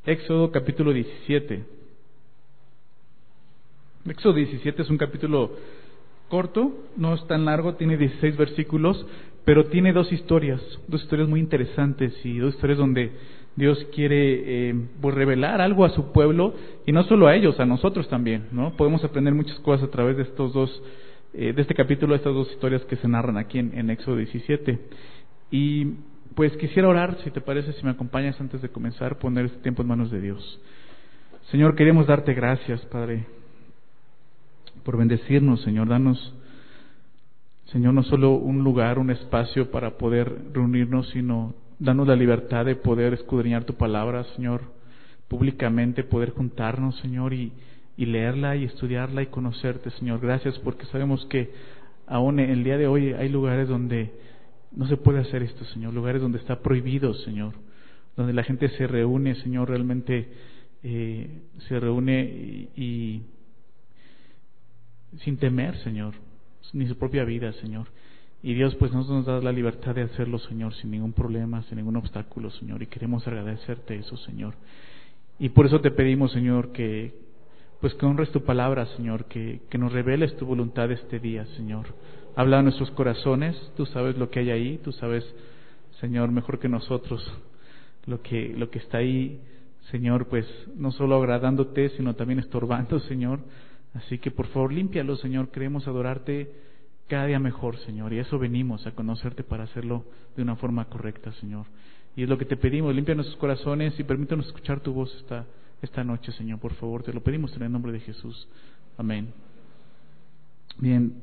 Éxodo capítulo 17. Éxodo 17 es un capítulo corto, no es tan largo, tiene 16 versículos, pero tiene dos historias muy interesantes y dos historias donde Dios quiere pues revelar algo a su pueblo, y no solo a ellos, a nosotros también, ¿no? Podemos aprender muchas cosas a través de estos dos, de este capítulo, de estas dos historias que se narran aquí en Éxodo 17. Y pues quisiera orar, si te parece, si me acompañas antes de comenzar, poner este tiempo en manos de Dios. Señor, queremos darte gracias, Padre, por bendecirnos, Señor. Danos, Señor, no solo un lugar, un espacio para poder reunirnos, sino danos la libertad de poder escudriñar tu palabra, Señor, públicamente, poder juntarnos, Señor, y leerla y estudiarla y conocerte, Señor. Gracias, porque sabemos que aún en el día de hoy hay lugares donde no se puede hacer esto, Señor, lugares donde está prohibido, Señor, donde la gente se reúne, Señor, realmente se reúne y sin temer, Señor, ni su propia vida, Señor. Y Dios, pues nos da la libertad de hacerlo, Señor, sin ningún problema, sin ningún obstáculo, Señor, y queremos agradecerte eso, Señor. Y por eso te pedimos, Señor, que honres tu palabra, Señor, que nos reveles tu voluntad este día, Señor. Habla a nuestros corazones, tú sabes lo que hay ahí, tú sabes, Señor, mejor que nosotros lo que está ahí, Señor, pues no solo agradándote, sino también estorbando, Señor. Así que por favor límpialo, Señor, queremos adorarte cada día mejor, Señor, y eso venimos a conocerte para hacerlo de una forma correcta, Señor. Y es lo que te pedimos, limpia nuestros corazones y permítanos escuchar tu voz esta noche, Señor, por favor, te lo pedimos en el nombre de Jesús. Amén. Bien.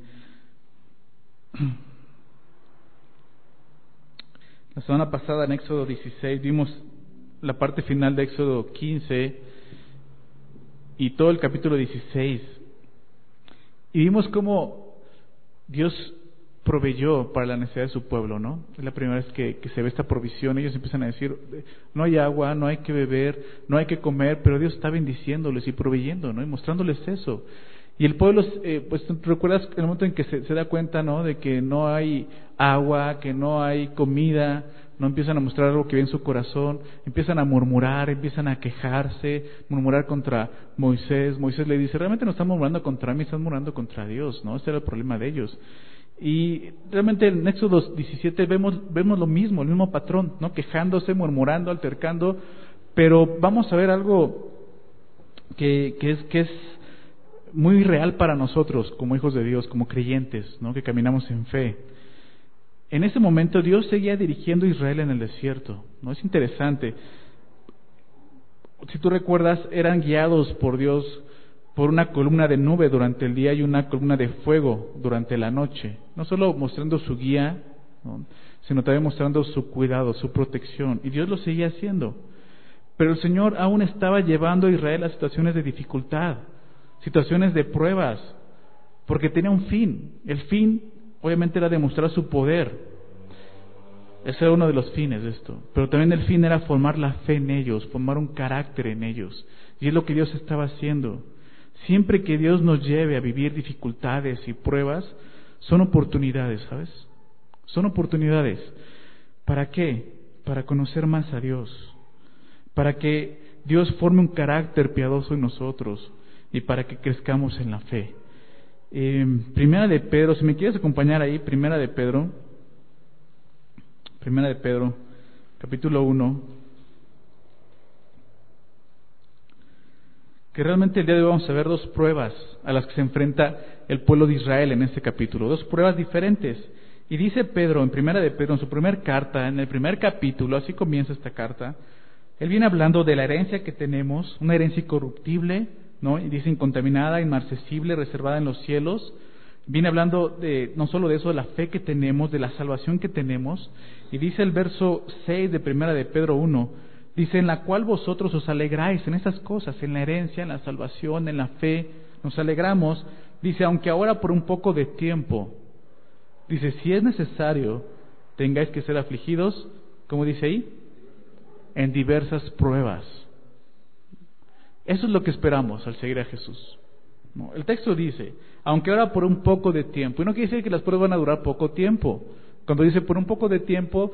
La semana pasada en Éxodo 16 vimos la parte final de Éxodo 15 y todo el capítulo 16. Y vimos cómo Dios proveyó para la necesidad de su pueblo, ¿no? Es la primera vez que se ve esta provisión. Ellos empiezan a decir, no hay agua, no hay que beber, no hay que comer, pero Dios está bendiciéndoles y proveyendo, ¿no? Y mostrándoles eso. Y el pueblo, pues recuerdas el momento en que se da cuenta, ¿no? De que no hay agua, que no hay comida, no empiezan a mostrar algo que ve en su corazón, empiezan a murmurar, empiezan a quejarse, murmurar contra Moisés. Moisés le dice, realmente no están murmurando contra mí, están murmurando contra Dios, ¿no? Ese era el problema de ellos. Y realmente en Éxodo 17 vemos lo mismo, el mismo patrón, ¿no? Quejándose, murmurando, altercando, pero vamos a ver algo que es muy real para nosotros como hijos de Dios, como creyentes, ¿no? Que caminamos en fe. En ese momento Dios seguía dirigiendo a Israel en el desierto, ¿no? Es interesante. Si tú recuerdas, eran guiados por Dios por una columna de nube durante el día y una columna de fuego durante la noche. No solo mostrando su guía, ¿no? Sino también mostrando su cuidado, su protección. Y Dios lo seguía haciendo. Pero el Señor aún estaba llevando a Israel a situaciones de dificultad, situaciones de pruebas, porque tenía un fin. El fin obviamente era demostrar su poder. Ese era uno de los fines de esto. Pero también el fin era formar la fe en ellos, formar un carácter en ellos. Y es lo que Dios estaba haciendo. Siempre que Dios nos lleve a vivir dificultades y pruebas, son oportunidades, ¿sabes? Son oportunidades. ¿Para qué? Para conocer más a Dios. Para que Dios forme un carácter piadoso en nosotros y para que crezcamos en la fe. Primera de Pedro, si me quieres acompañar ahí, Primera de Pedro, capítulo 1, que realmente el día de hoy vamos a ver dos pruebas a las que se enfrenta el pueblo de Israel en este capítulo, dos pruebas diferentes. Y dice Pedro, en Primera de Pedro, en su primer carta, en el primer capítulo, así comienza esta carta, él viene hablando de la herencia que tenemos, una herencia incorruptible, ¿no? Y dice incontaminada, inmarcesible, reservada en los cielos. Viene hablando de no solo de eso, de la fe que tenemos, de la salvación que tenemos. Y dice el verso 6 de Primera de Pedro 1, dice, en la cual vosotros os alegráis en estas cosas, en la herencia, en la salvación, en la fe, nos alegramos. Dice, aunque ahora por un poco de tiempo, dice, si es necesario, tengáis que ser afligidos, ¿cómo dice ahí? En diversas pruebas. Eso es lo que esperamos al seguir a Jesús, ¿no? El texto dice, aunque ahora por un poco de tiempo, y no quiere decir que las pruebas van a durar poco tiempo. Cuando dice por un poco de tiempo,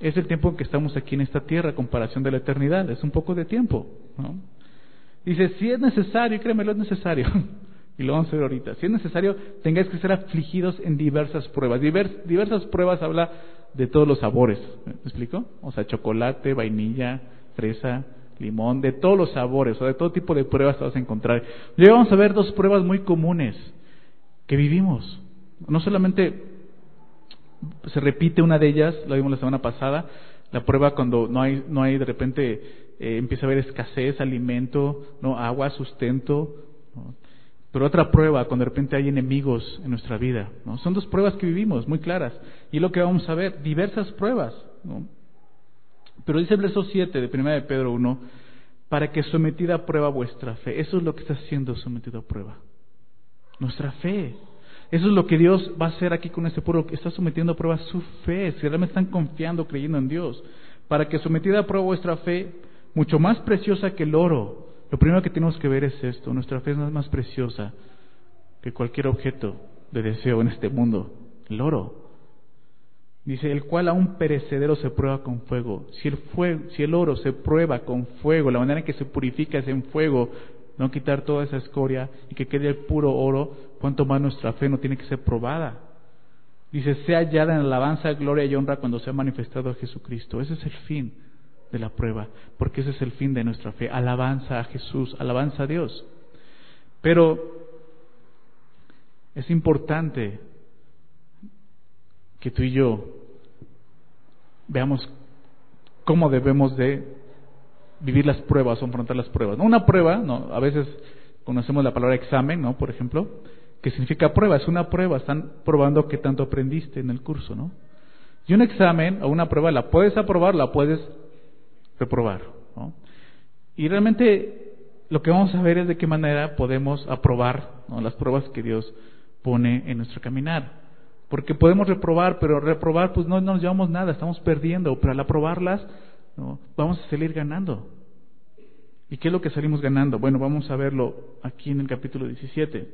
es el tiempo en que estamos aquí en esta tierra a comparación de la eternidad, es un poco de tiempo, ¿no? Dice, si es necesario, créemelo, es necesario, y lo vamos a ver ahorita, si es necesario, tengáis que ser afligidos en diversas pruebas. Diversas pruebas habla de todos los sabores, ¿me explico? O sea, chocolate, vainilla, fresa, limón, de todos los sabores, o sea, de todo tipo de pruebas te vas a encontrar. Y hoy vamos a ver dos pruebas muy comunes que vivimos. No solamente se repite una de ellas, lo vimos la semana pasada, la prueba cuando no hay de repente empieza a haber escasez, alimento, no, agua, sustento, ¿no? Pero otra prueba cuando de repente hay enemigos en nuestra vida, ¿no? Son dos pruebas que vivimos muy claras, y es lo que vamos a ver, diversas pruebas, ¿no? Pero dice el verso 7 de 1 de Pedro 1, para que sometida a prueba vuestra fe. Eso es lo que está siendo sometido a prueba, nuestra fe. Eso es lo que Dios va a hacer aquí con este pueblo, que está sometiendo a prueba su fe, si realmente están confiando, creyendo en Dios. Para que sometida a prueba vuestra fe, mucho más preciosa que el oro. Lo primero que tenemos que ver es esto, nuestra fe es más preciosa que cualquier objeto de deseo en este mundo, el oro. Dice, el cual aún perecedero se prueba con fuego. Si el oro se prueba con fuego, la manera en que se purifica es en fuego, no quitar toda esa escoria y que quede el puro oro, cuanto más nuestra fe no tiene que ser probada. Dice, sea hallada en alabanza, gloria y honra cuando sea manifestado a Jesucristo. Ese es el fin de la prueba, porque ese es el fin de nuestra fe, alabanza a Jesús, alabanza a Dios. Pero es importante que tú y yo veamos cómo debemos de vivir las pruebas o enfrentar las pruebas. ¿No? Una prueba, ¿no? A veces conocemos la palabra examen, ¿no? Por ejemplo, que significa prueba, es una prueba, están probando qué tanto aprendiste en el curso, ¿no? Y un examen o una prueba la puedes aprobar, la puedes reprobar, ¿no? Y realmente lo que vamos a ver es de qué manera podemos aprobar, ¿no?, las pruebas que Dios pone en nuestro caminar. Porque podemos reprobar, pero reprobar pues no nos llevamos nada, estamos perdiendo, pero al aprobarlas, ¿no?, vamos a salir ganando. ¿Y qué es lo que salimos ganando? Bueno, vamos a verlo aquí en el capítulo 17.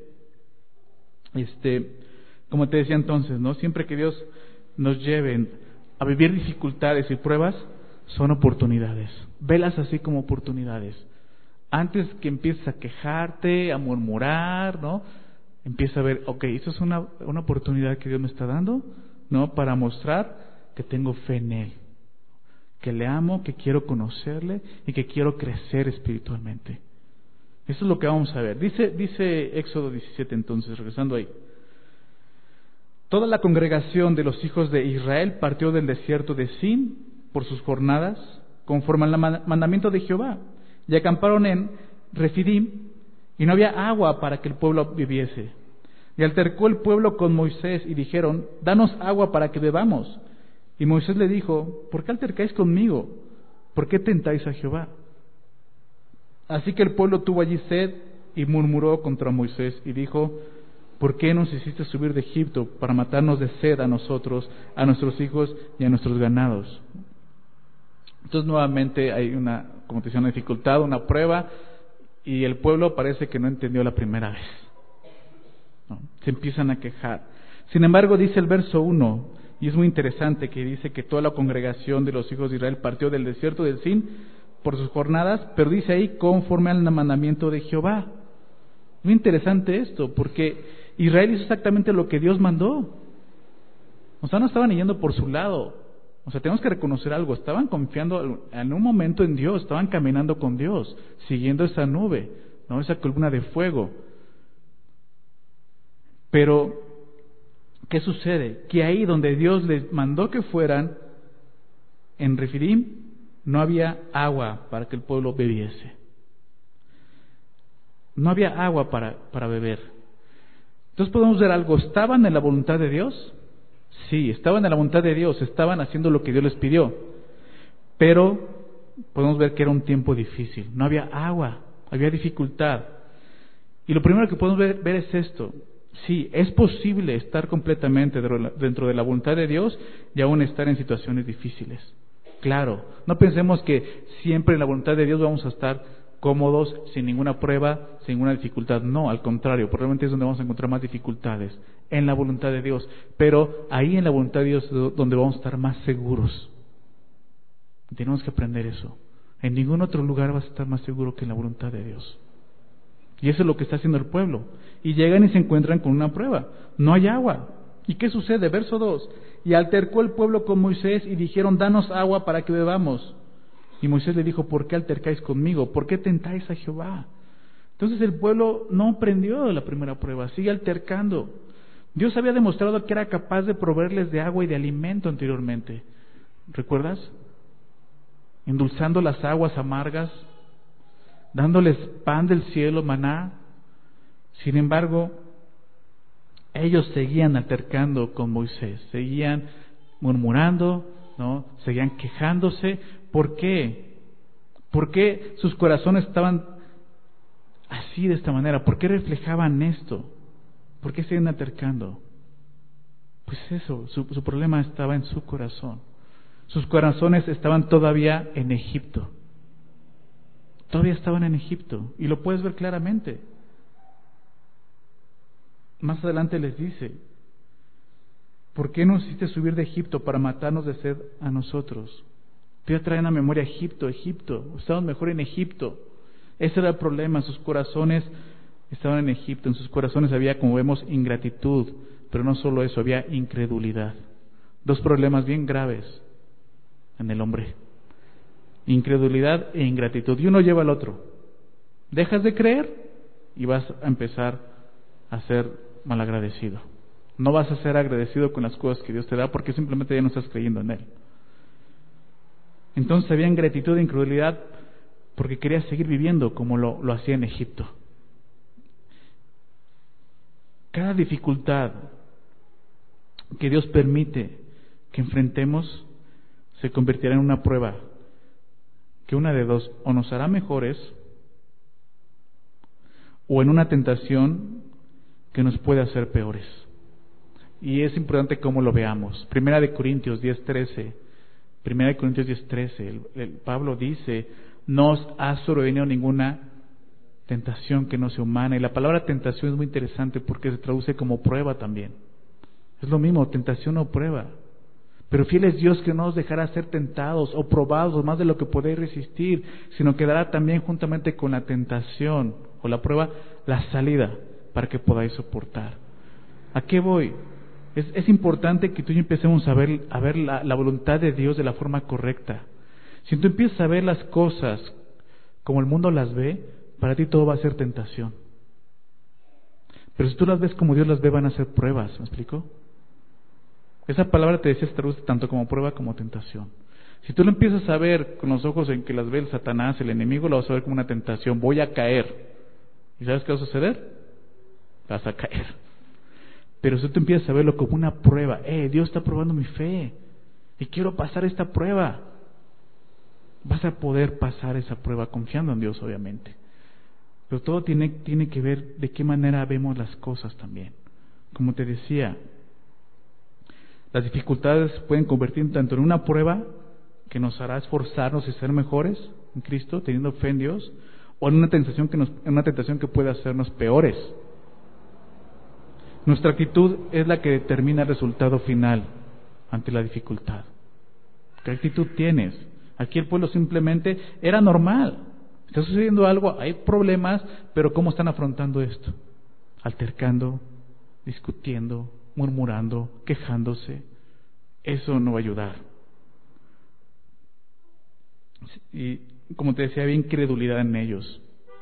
Como te decía entonces, ¿no?, siempre que Dios nos lleve a vivir dificultades y pruebas, son oportunidades. Velas así como oportunidades. Antes que empieces a quejarte, a murmurar, ¿no?, empieza a ver, esto es una oportunidad que Dios me está dando, ¿no?, para mostrar que tengo fe en Él, que le amo, que quiero conocerle y que quiero crecer espiritualmente. Eso es lo que vamos a ver. Dice Éxodo 17 entonces, regresando ahí. Toda la congregación de los hijos de Israel partió del desierto de Sin por sus jornadas, conforme al mandamiento de Jehová, y acamparon en Refidim, y no había agua para que el pueblo viviese. Y altercó el pueblo con Moisés, y dijeron, danos agua para que bebamos. Y Moisés le dijo, ¿por qué altercáis conmigo? ¿Por qué tentáis a Jehová? Así que el pueblo tuvo allí sed, y murmuró contra Moisés, y dijo, ¿por qué nos hiciste subir de Egipto para matarnos de sed a nosotros, a nuestros hijos y a nuestros ganados? Entonces nuevamente hay una dificultad, una prueba, y el pueblo parece que no entendió la primera vez, ¿no? Se empiezan a quejar. Sin embargo, dice el verso 1, y es muy interesante, que dice que toda la congregación de los hijos de Israel partió del desierto del Sin por sus jornadas, pero dice ahí conforme al mandamiento de Jehová. Muy interesante esto, porque Israel hizo exactamente lo que Dios mandó. O sea, no estaban yendo por su lado. O sea, tenemos que reconocer algo, estaban confiando en un momento en Dios, estaban caminando con Dios, siguiendo esa nube, ¿no?, esa columna de fuego. Pero, ¿qué sucede? Que ahí donde Dios les mandó que fueran, en Refidim, no había agua para que el pueblo bebiese. No había agua para beber. Entonces podemos ver algo, ¿estaban en la voluntad de Dios? Sí, estaban en la voluntad de Dios, estaban haciendo lo que Dios les pidió, pero podemos ver que era un tiempo difícil, no había agua, había dificultad. Y lo primero que podemos ver es esto: sí, es posible estar completamente dentro de la voluntad de Dios y aún estar en situaciones difíciles. Claro, no pensemos que siempre en la voluntad de Dios vamos a estar cómodos, sin ninguna prueba, sin ninguna dificultad. No, al contrario, probablemente es donde vamos a encontrar más dificultades, en la voluntad de Dios. Pero ahí en la voluntad de Dios es donde vamos a estar más seguros. Tenemos que aprender eso. En ningún otro lugar vas a estar más seguro que en la voluntad de Dios. Y eso es lo que está haciendo el pueblo. Y llegan y se encuentran con una prueba. No hay agua. ¿Y qué sucede? Verso 2. Y altercó el pueblo con Moisés y dijeron, danos agua para que bebamos. Y Moisés le dijo, ¿por qué altercáis conmigo? ¿Por qué tentáis a Jehová? Entonces el pueblo no aprendió de la primera prueba, sigue altercando. Dios había demostrado que era capaz de proveerles de agua y de alimento anteriormente. ¿Recuerdas? Endulzando las aguas amargas, dándoles pan del cielo, maná. Sin embargo, ellos seguían altercando con Moisés, seguían murmurando, ¿no? Seguían quejándose. ¿Por qué? ¿Por qué sus corazones estaban así, de esta manera? ¿Por qué reflejaban esto? ¿Por qué siguen altercando? Pues eso, su problema estaba en su corazón. Sus corazones estaban todavía en Egipto. Todavía estaban en Egipto. Y lo puedes ver claramente. Más adelante les dice, ¿por qué nos hiciste subir de Egipto para matarnos de sed a nosotros? Te traen a memoria Egipto. Estábamos mejor en Egipto. Ese era el problema. Sus corazones estaban en Egipto. En sus corazones había, como vemos, ingratitud. Pero no solo eso, había incredulidad. Dos problemas bien graves en el hombre: incredulidad e ingratitud. Y uno lleva al otro. Dejas de creer y vas a empezar a ser malagradecido. No vas a ser agradecido con las cosas que Dios te da porque simplemente ya no estás creyendo en Él. Entonces había ingratitud e incredulidad porque quería seguir viviendo como lo hacía en Egipto. Cada dificultad que Dios permite que enfrentemos se convertirá en una prueba que una de dos, o nos hará mejores o en una tentación que nos puede hacer peores. Y es importante cómo lo veamos. Primera de Corintios 10:13. Pablo dice, no os ha sobrevenido ninguna tentación que no sea humana. Y la palabra tentación es muy interesante porque se traduce como prueba también. Es lo mismo, tentación o prueba. Pero fiel es Dios que no os dejará ser tentados o probados más de lo que podéis resistir, sino que dará también juntamente con la tentación o la prueba la salida para que podáis soportar. ¿A qué voy? Es importante que tú y yo empecemos a ver la voluntad de Dios de la forma correcta. Si tú empiezas a ver las cosas como el mundo las ve, para ti todo va a ser tentación. Pero si tú las ves como Dios las ve, van a ser pruebas. ¿Me explico? Esa palabra te decía, se traduce tanto como prueba como tentación. Si tú lo empiezas a ver con los ojos en que las ve el Satanás, el enemigo, lo vas a ver como una tentación. Voy a caer. ¿Y sabes qué va a suceder? Vas a caer. Pero si tú empiezas a verlo como una prueba, Dios está probando mi fe y quiero pasar esta prueba, vas a poder pasar esa prueba confiando en Dios, obviamente. Pero todo tiene que ver de qué manera vemos las cosas también. Como te decía, las dificultades pueden convertir tanto en una prueba que nos hará esforzarnos y ser mejores en Cristo, teniendo fe en Dios, o en una tentación que puede hacernos peores. Nuestra actitud es la que determina el resultado final ante la dificultad. ¿Qué actitud tienes? Aquí el pueblo simplemente era normal. Está sucediendo algo, hay problemas, pero ¿cómo están afrontando esto? Altercando, discutiendo, murmurando, quejándose. Eso no va a ayudar. Y como te decía, había incredulidad en ellos.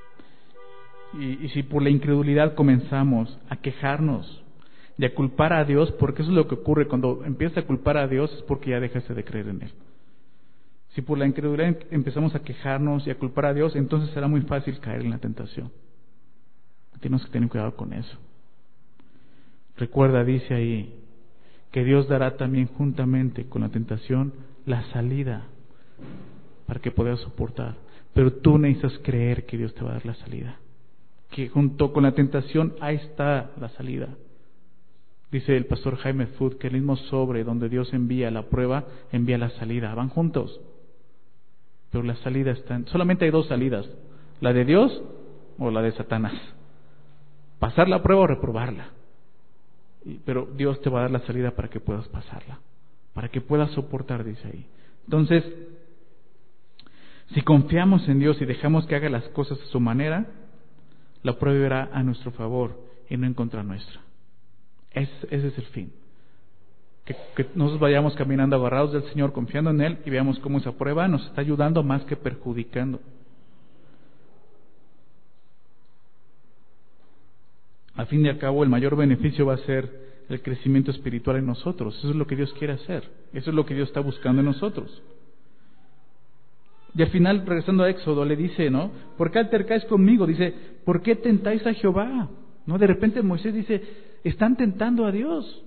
Y si por la incredulidad comenzamos a quejarnos y a culpar a Dios, porque eso es lo que ocurre cuando empiezas a culpar a Dios, es porque ya dejaste de creer en Él. Si por la incredulidad empezamos a quejarnos y a culpar a Dios, entonces será muy fácil caer en la tentación. Tenemos que tener cuidado con eso. Recuerda, dice ahí, que Dios dará también juntamente con la tentación la salida para que puedas soportar. Pero tú necesitas creer que Dios te va a dar la salida. Que junto con la tentación, ahí está la salida. Dice el pastor Jaime Food que el mismo sobre donde Dios envía la prueba, envía la salida. Van juntos. Pero la salida está solamente hay dos salidas: la de Dios o la de Satanás. Pasar la prueba o reprobarla. Pero Dios te va a dar la salida para que puedas pasarla, para que puedas soportar, dice ahí. Entonces, Si confiamos en Dios y dejamos que haga las cosas a su manera, la prueba irá a nuestro favor y no en contra nuestra. Ese es el fin. Que nosotros vayamos caminando agarrados del Señor, confiando en Él, y veamos cómo esa prueba nos está ayudando más que perjudicando. Al fin y al cabo, el mayor beneficio va a ser el crecimiento espiritual en nosotros. Eso es lo que Dios quiere hacer. Eso es lo que Dios está buscando en nosotros. Y al final, regresando a Éxodo, le dice, ¿no? ¿Por qué altercáis conmigo? Dice, ¿por qué tentáis a Jehová? ¿No? De repente Moisés dice, están tentando a Dios.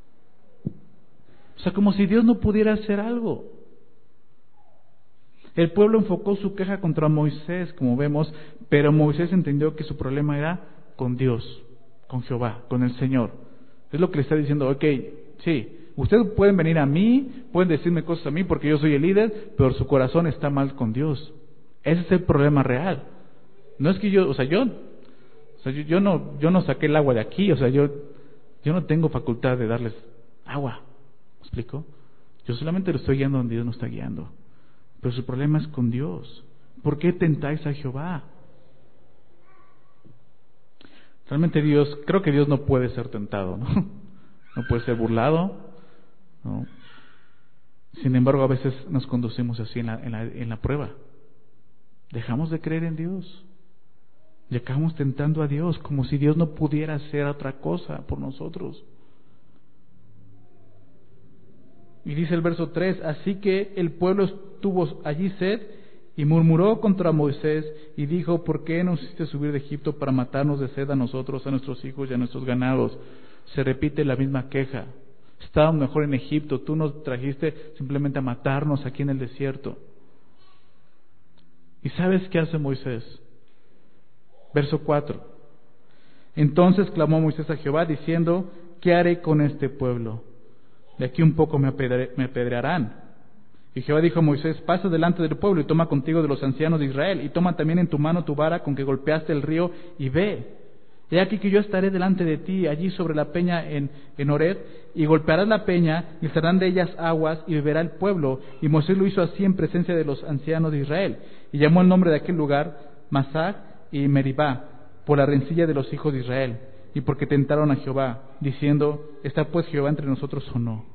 O sea, como si Dios no pudiera hacer algo. El pueblo enfocó su queja contra Moisés, como vemos, pero Moisés entendió que su problema era con Dios, con Jehová, con el Señor. Es lo que le está diciendo, ok, sí, ustedes pueden venir a mí, pueden decirme cosas a mí porque yo soy el líder, pero su corazón está mal con Dios. Ese es el problema real. No es que yo no saqué el agua de aquí, yo no tengo facultad de darles agua. ¿Me explico? Yo solamente lo estoy guiando donde Dios nos está guiando. Pero su problema es con Dios. ¿Por qué tentáis a Jehová? Realmente creo que Dios no puede ser tentado, ¿no? No puede ser burlado, ¿no? Sin embargo, a veces nos conducimos así en la prueba. Dejamos de creer en Dios. Y acabamos tentando a Dios, como si Dios no pudiera hacer otra cosa por nosotros. Y dice el verso 3, así que el pueblo tuvo allí sed y murmuró contra Moisés y dijo, ¿por qué nos hiciste subir de Egipto para matarnos de sed a nosotros, a nuestros hijos y a nuestros ganados? Se repite la misma queja. Estábamos mejor en Egipto, tú nos trajiste simplemente a matarnos aquí en el desierto. ¿Y sabes qué hace Moisés? Verso 4. Entonces clamó Moisés a Jehová diciendo, ¿qué haré con este pueblo? De aquí un poco me apedrearán. Y Jehová dijo a Moisés, pasa delante del pueblo y toma contigo de los ancianos de Israel, y toma también en tu mano tu vara con que golpeaste el río, y ve. He aquí que yo estaré delante de ti, allí sobre la peña en Horeb, y golpearás la peña, y saldrán de ellas aguas, y beberá el pueblo. Y Moisés lo hizo así en presencia de los ancianos de Israel. Y llamó el nombre de aquel lugar Masah y Meribá, por la rencilla de los hijos de Israel, y porque tentaron a Jehová, diciendo, ¿está pues Jehová entre nosotros o no?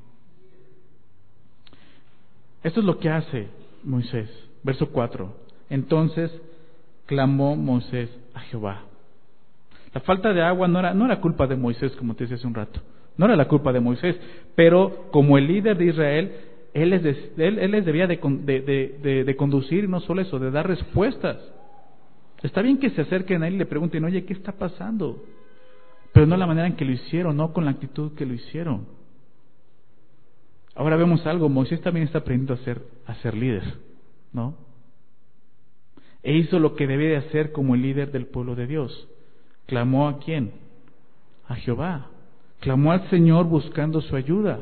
Esto es lo que hace Moisés. Verso 4. Entonces clamó Moisés a Jehová. La falta de agua no era culpa de Moisés, como te decía hace un rato. No era la culpa de Moisés, pero como el líder de Israel, él les debía de conducir, no solo eso, de dar respuestas. Está bien que se acerquen a él y le pregunten, oye, ¿qué está pasando? Pero no la manera en que lo hicieron, no con la actitud que lo hicieron. Ahora vemos algo, Moisés también está aprendiendo a ser líder, ¿no? E hizo lo que debe de hacer como el líder del pueblo de Dios. ¿Clamó a quién? A Jehová. Clamó al Señor buscando su ayuda.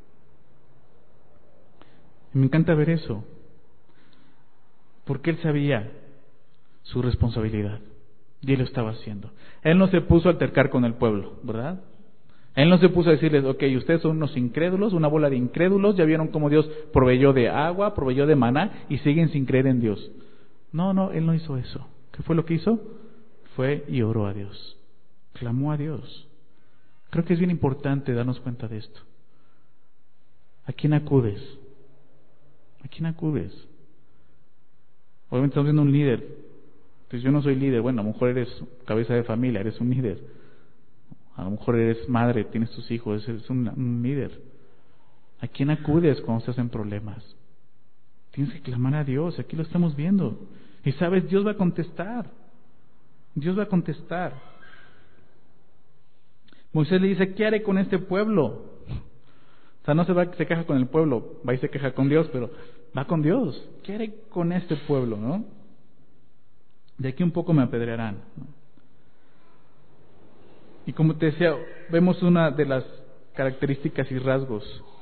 Y me encanta ver eso, porque él sabía su responsabilidad y él lo estaba haciendo. Él no se puso a altercar con el pueblo, ¿verdad? Él no se puso a decirles, ok, ustedes son unos incrédulos, una bola de incrédulos, ya vieron cómo Dios proveyó de agua, proveyó de maná y siguen sin creer en Dios. No, él no hizo eso. ¿Qué fue lo que hizo? Fue y oró a Dios, clamó a Dios. Creo que es bien importante darnos cuenta de esto. ¿A quién acudes? ¿A quién acudes? Obviamente estamos viendo un líder. Pues yo no soy líder. Bueno, a lo mejor eres cabeza de familia, eres un líder. A lo mejor eres madre, tienes tus hijos, eres un líder. ¿A quién acudes cuando estás en problemas? Tienes que clamar a Dios, aquí lo estamos viendo. Y sabes, Dios va a contestar. Dios va a contestar. Moisés le dice, ¿qué haré con este pueblo? O sea, no se queja con el pueblo, va y se queja con Dios, pero va con Dios. ¿Qué haré con este pueblo, no? De aquí un poco me apedrearán, ¿no? Y como te decía, vemos una de las características y rasgos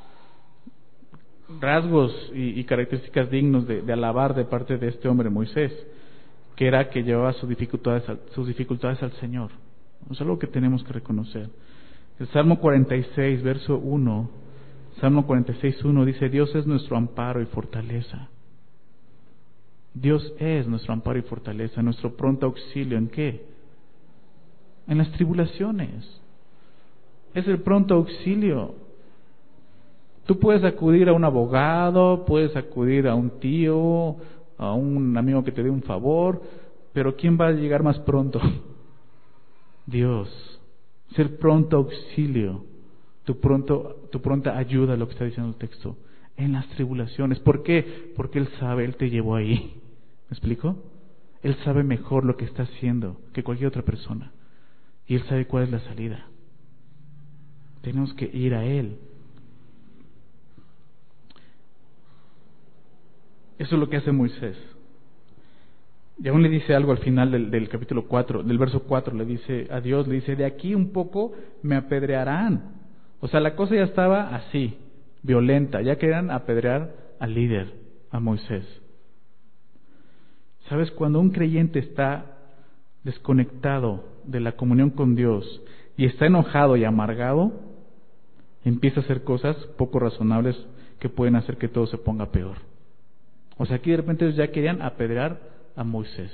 y características dignos de alabar de parte de este hombre Moisés, que era que llevaba sus dificultades al Señor. Es algo que tenemos que reconocer. El Salmo 46, verso 1, Salmo 46, 1 dice, Dios es nuestro amparo y fortaleza. Dios es nuestro amparo y fortaleza, nuestro pronto auxilio. ¿En qué? En las tribulaciones. Es el pronto auxilio. Tú puedes acudir a un abogado, puedes acudir a un tío, a un amigo que te dé un favor, pero ¿quién va a llegar más pronto? Dios. Es el pronto auxilio, tu pronta ayuda, lo que está diciendo el texto, en las tribulaciones. ¿Por qué? Porque Él sabe, Él te llevó ahí. ¿Me explico? Él sabe mejor lo que está haciendo que cualquier otra persona. Y Él sabe cuál es la salida. Tenemos que ir a Él. Eso es lo que hace Moisés. Y aún le dice algo al final del capítulo 4, del verso 4, le dice a Dios, le dice, de aquí un poco me apedrearán. O sea, la cosa ya estaba así, violenta, ya querían apedrear al líder, a Moisés. ¿Sabes? Cuando un creyente está desconectado de la comunión con Dios y está enojado y amargado, empieza a hacer cosas poco razonables que pueden hacer que todo se ponga peor. O sea, aquí de repente ellos ya querían apedrear a Moisés.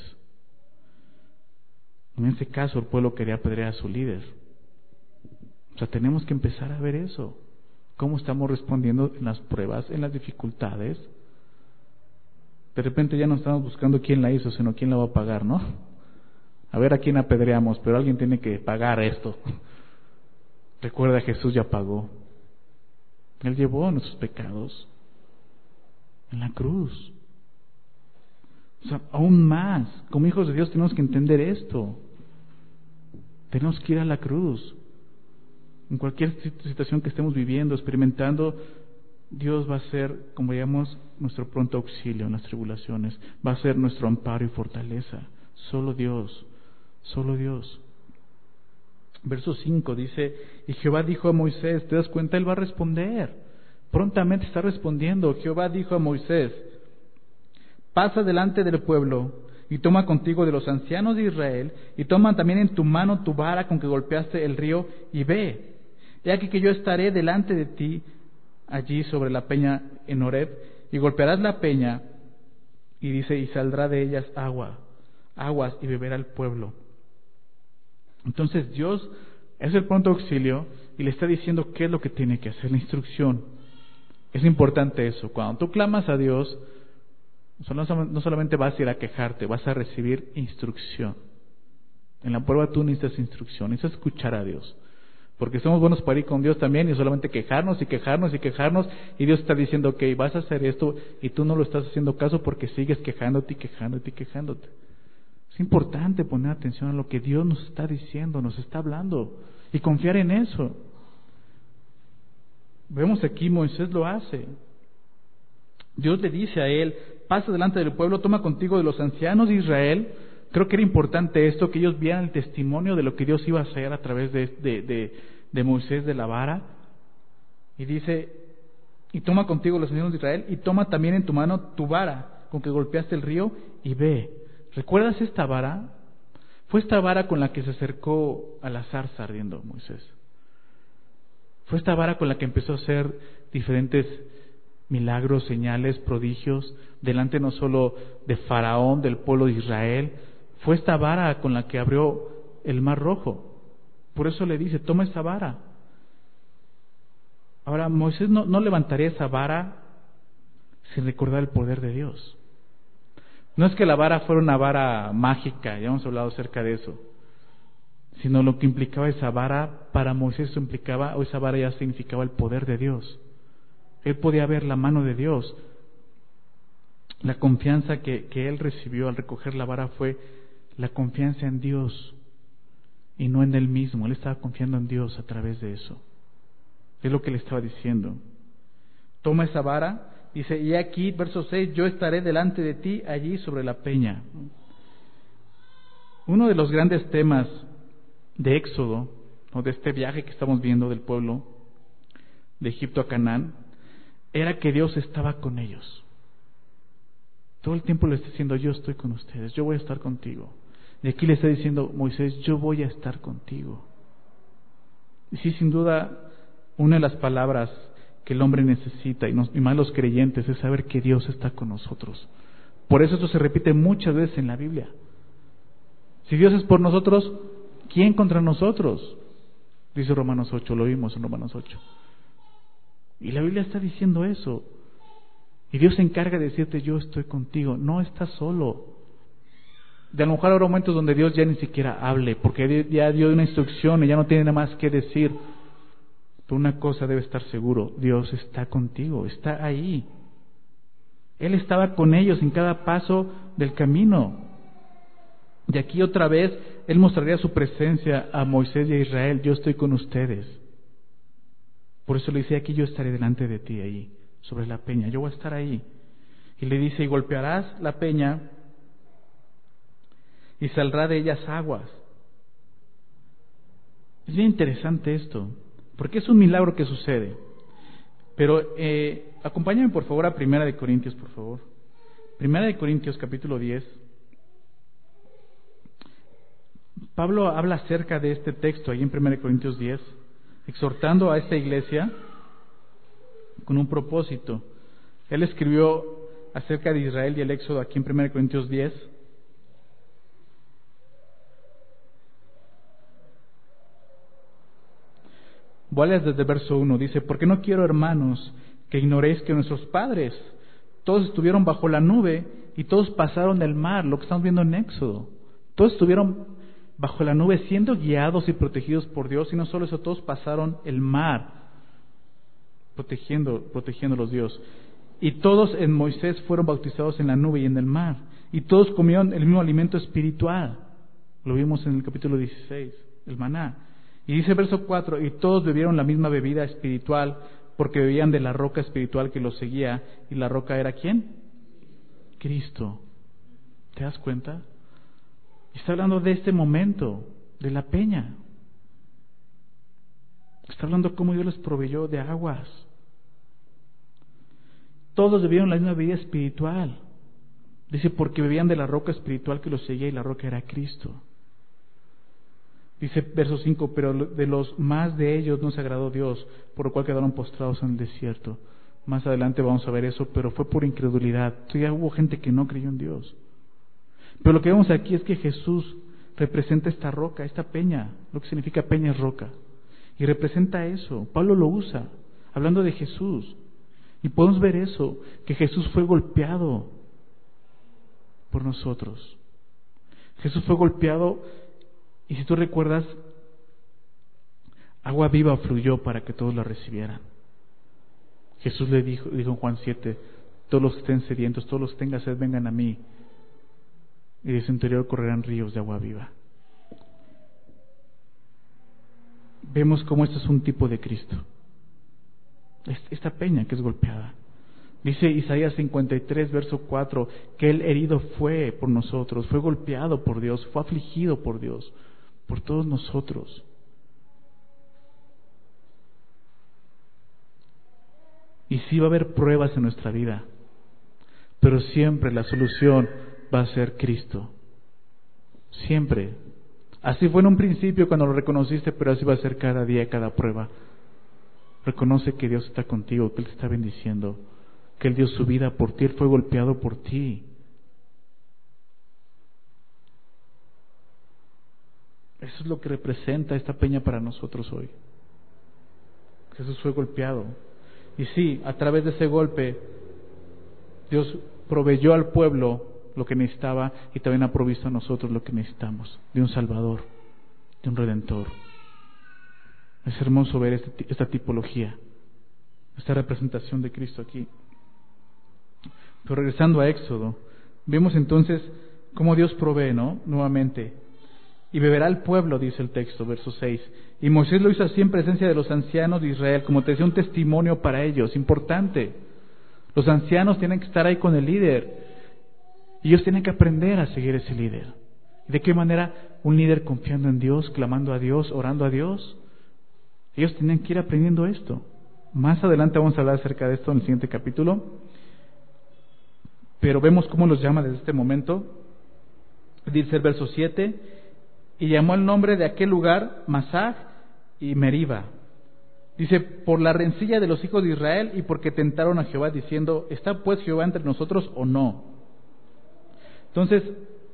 En este caso el pueblo quería apedrear a su líder. O sea, tenemos que empezar a ver eso. ¿Cómo estamos respondiendo en las pruebas, en las dificultades? De repente ya no estamos buscando quién la hizo, sino quién la va a pagar, ¿no? A ver a quién apedreamos, pero alguien tiene que pagar esto. Recuerda, Jesús ya pagó. Él llevó nuestros pecados en la cruz. O sea, aún más, como hijos de Dios tenemos que entender esto. Tenemos que ir a la cruz. En cualquier situación que estemos viviendo, experimentando, Dios va a ser, como digamos, nuestro pronto auxilio en las tribulaciones. Va a ser nuestro amparo y fortaleza. Solo Dios, solo Dios. Verso 5 dice, y Jehová dijo a Moisés, ¿te das cuenta? Él va a responder. Prontamente está respondiendo. Jehová dijo a Moisés, pasa delante del pueblo y toma contigo de los ancianos de Israel y toma también en tu mano tu vara con que golpeaste el río y ve. He aquí que yo estaré delante de ti allí sobre la peña en Horeb y golpearás la peña y dice, y saldrá de ellas aguas y beberá el pueblo. Entonces Dios es el pronto auxilio y le está diciendo qué es lo que tiene que hacer, la instrucción. Es importante eso. Cuando tú clamas a Dios, no solamente vas a ir a quejarte, vas a recibir instrucción. En la prueba tú necesitas instrucción, necesitas escuchar a Dios. Porque somos buenos para ir con Dios también y solamente quejarnos y quejarnos y quejarnos, y Dios está diciendo, ok, vas a hacer esto, y tú no lo estás haciendo caso porque sigues quejándote y quejándote y quejándote. Es importante poner atención a lo que Dios nos está diciendo, nos está hablando, y confiar en eso. Vemos aquí, Moisés lo hace. Dios le dice a él, pasa delante del pueblo, toma contigo de los ancianos de Israel. Creo que era importante esto, que ellos vieran el testimonio de lo que Dios iba a hacer a través de Moisés, de la vara. Y dice, y toma contigo los ancianos de Israel, y toma también en tu mano tu vara, con que golpeaste el río, y ve. ¿Recuerdas esta vara? Fue esta vara con la que se acercó a la zarza ardiendo Moisés. Fue esta vara con la que empezó a hacer diferentes milagros, señales, prodigios, delante no solo de Faraón, del pueblo de Israel. Fue esta vara con la que abrió el Mar Rojo. Por eso le dice, toma esa vara. Ahora, Moisés no levantaría esa vara sin recordar el poder de Dios. No es que la vara fuera una vara mágica, ya hemos hablado acerca de eso, sino lo que implicaba esa vara, para Moisés eso implicaba, o esa vara ya significaba el poder de Dios. Él podía ver la mano de Dios. La confianza que él recibió al recoger la vara fue la confianza en Dios y no en él mismo. Él estaba confiando en Dios a través de eso. Es lo que le estaba diciendo. Toma esa vara, dice, y aquí, verso 6, yo estaré delante de ti allí sobre la peña. Uno de los grandes temas de Éxodo, o de este viaje que estamos viendo del pueblo de Egipto a Canaán, era que Dios estaba con ellos. Todo el tiempo le está diciendo, yo estoy con ustedes, yo voy a estar contigo. Y aquí le está diciendo Moisés, yo voy a estar contigo. Y sí, sin duda, una de las palabras que el hombre necesita, y más los creyentes, es saber que Dios está con nosotros. Por eso esto se repite muchas veces en la Biblia. Si Dios es por nosotros, ¿quién contra nosotros? Dice Romanos 8, lo vimos en Romanos 8. Y la Biblia está diciendo eso. Y Dios se encarga de decirte, yo estoy contigo, no estás solo. De a lo mejor habrá momentos donde Dios ya ni siquiera hable, porque ya dio una instrucción y ya no tiene nada más que decir. Pero una cosa debe estar seguro, Dios está contigo, está ahí. Él estaba con ellos en cada paso del camino. Y aquí otra vez, Él mostraría su presencia a Moisés y a Israel, yo estoy con ustedes. Por eso le dice, aquí yo estaré delante de ti ahí, sobre la peña, yo voy a estar ahí. Y le dice, y golpearás la peña y saldrá de ellas aguas. Es bien interesante esto, porque es un milagro que sucede. Pero acompáñame por favor a 1 Corintios, por favor. 1 Corintios capítulo 10. Pablo habla acerca de este texto ahí en 1 Corintios 10, exhortando a esta iglesia con un propósito. Él escribió acerca de Israel y el Éxodo aquí en 1 Corintios 10. Voy a leer desde el verso 1, dice, porque no quiero, hermanos, que ignoréis que nuestros padres todos estuvieron bajo la nube y todos pasaron el mar, lo que estamos viendo en Éxodo. Todos estuvieron bajo la nube siendo guiados y protegidos por Dios, y no solo eso, todos pasaron el mar, protegiéndolos Dios. Y todos en Moisés fueron bautizados en la nube y en el mar, y todos comieron el mismo alimento espiritual. Lo vimos en el capítulo 16, el maná. Y dice el verso 4, y todos bebieron la misma bebida espiritual, porque bebían de la roca espiritual que los seguía, y la roca era ¿quién? Cristo. ¿Te das cuenta? Está hablando de este momento, de la peña. Está hablando cómo Dios les proveyó de aguas. Todos bebieron la misma bebida espiritual. Dice, porque bebían de la roca espiritual que los seguía, y la roca era Cristo. Dice verso 5, pero de los más de ellos no se agradó Dios, por lo cual quedaron postrados en el desierto. Más adelante vamos a ver eso, pero fue por incredulidad. Ya hubo gente que no creyó en Dios. Pero lo que vemos aquí es que Jesús representa esta roca, esta peña. Lo que significa peña es roca. Y representa eso. Pablo lo usa, hablando de Jesús. Y podemos ver eso, que Jesús fue golpeado por nosotros. Jesús fue golpeado, y si tú recuerdas, agua viva fluyó para que todos la recibieran. Jesús le dijo en Juan 7, todos los que estén sedientos, todos los que tengan sed, vengan a mí, y de su interior correrán ríos de agua viva. Vemos cómo esto es un tipo de Cristo, esta peña que es golpeada. Dice Isaías 53, verso 4, que Él herido fue por nosotros, fue golpeado por Dios, fue afligido por Dios, por todos nosotros. Y sí va a haber pruebas en nuestra vida, pero siempre la solución va a ser Cristo. Siempre. Así fue en un principio cuando lo reconociste, pero así va a ser cada día, cada prueba. Reconoce que Dios está contigo, que Él te está bendiciendo, que Él dio su vida por ti, Él fue golpeado por ti. Eso es lo que representa esta peña para nosotros hoy. Jesús fue golpeado. Y sí, a través de ese golpe, Dios proveyó al pueblo lo que necesitaba, y también ha provisto a nosotros lo que necesitamos, de un Salvador, de un Redentor. Es hermoso ver esta tipología, esta representación de Cristo aquí. Pero regresando a Éxodo, vemos entonces cómo Dios provee, ¿no? Nuevamente. Y beberá el pueblo, dice el texto, verso 6. Y Moisés lo hizo así en presencia de los ancianos de Israel, como te decía, un testimonio para ellos, importante. Los ancianos tienen que estar ahí con el líder, y ellos tienen que aprender a seguir ese líder. ¿Y de qué manera? Un líder confiando en Dios, clamando a Dios, orando a Dios. Ellos tienen que ir aprendiendo esto. Más adelante vamos a hablar acerca de esto en el siguiente capítulo. Pero vemos cómo los llama desde este momento. Dice el verso 7, y llamó el nombre de aquel lugar Masah y Meriba. Dice, por la rencilla de los hijos de Israel y porque tentaron a Jehová diciendo, ¿está pues Jehová entre nosotros o no? Entonces,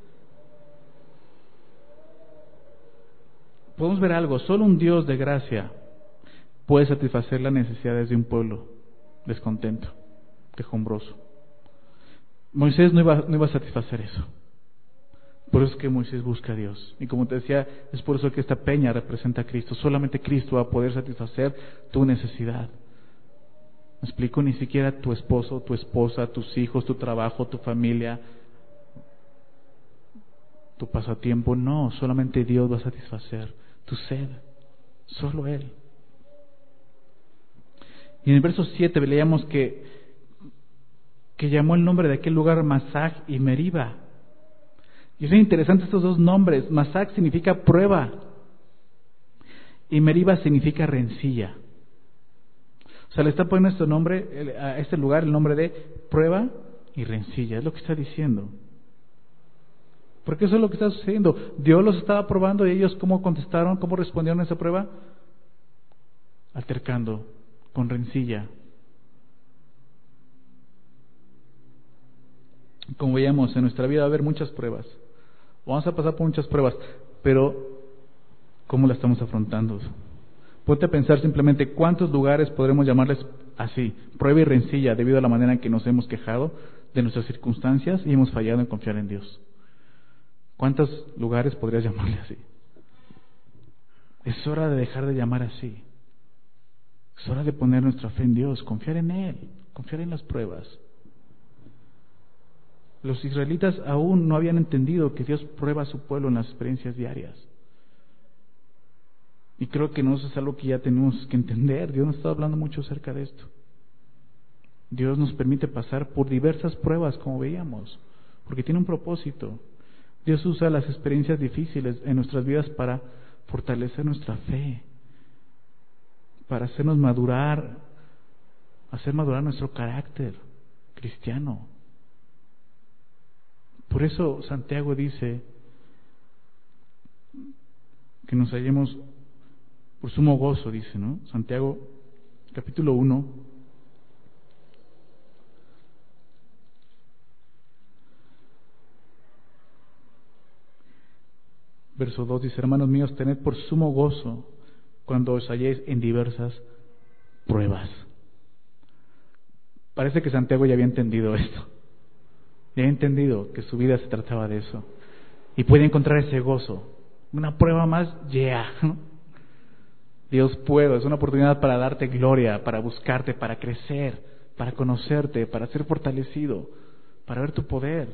podemos ver algo, solo un Dios de gracia puede satisfacer las necesidades de un pueblo descontento, quejumbroso. Moisés no iba a satisfacer eso. Por eso es que Moisés busca a Dios. Y como te decía, es por eso que esta peña representa a Cristo. Solamente Cristo va a poder satisfacer tu necesidad. ¿Me explico? Ni siquiera tu esposo, tu esposa, tus hijos, tu trabajo, tu familia, tu pasatiempo. No, solamente Dios va a satisfacer tu sed. Solo Él. Y en el verso 7 leíamos que llamó el nombre de aquel lugar Masaj y Meriba. Y es interesante estos dos nombres. Masaj significa prueba y Meriba significa rencilla. O sea, le está poniendo este nombre a este lugar, el nombre de prueba y rencilla. Es lo que está diciendo. Porque eso es lo que está sucediendo. Dios los estaba probando y ellos ¿cómo contestaron? ¿Cómo respondieron a esa prueba? Altercando, con rencilla. Como veíamos, en nuestra vida va a haber muchas pruebas. Vamos a pasar por muchas pruebas, pero ¿cómo la estamos afrontando? Ponte a pensar simplemente cuántos lugares podremos llamarles así, prueba y rencilla, debido a la manera en que nos hemos quejado de nuestras circunstancias y hemos fallado en confiar en Dios. ¿Cuántos lugares podrías llamarle así? Es hora de dejar de llamar así. Es hora de poner nuestra fe en Dios, confiar en Él, confiar en las pruebas. Los israelitas aún no habían entendido que Dios prueba a su pueblo en las experiencias diarias. Y creo que no es algo que ya tenemos que entender. Dios nos está hablando mucho acerca de esto. Dios nos permite pasar por diversas pruebas, como veíamos, porque tiene un propósito. Dios usa las experiencias difíciles en nuestras vidas para fortalecer nuestra fe, para hacernos madurar, hacer madurar nuestro carácter cristiano. Por eso Santiago dice que nos hallemos por sumo gozo, dice, ¿no? Santiago, capítulo 1, verso 2, dice: hermanos míos, tened por sumo gozo cuando os halléis en diversas pruebas. Parece que Santiago ya había entendido esto. Ya había entendido que su vida se trataba de eso. Y puede encontrar ese gozo. Una prueba más, Dios puedo, es una oportunidad para darte gloria, para buscarte, para crecer, para conocerte, para ser fortalecido, para ver tu poder.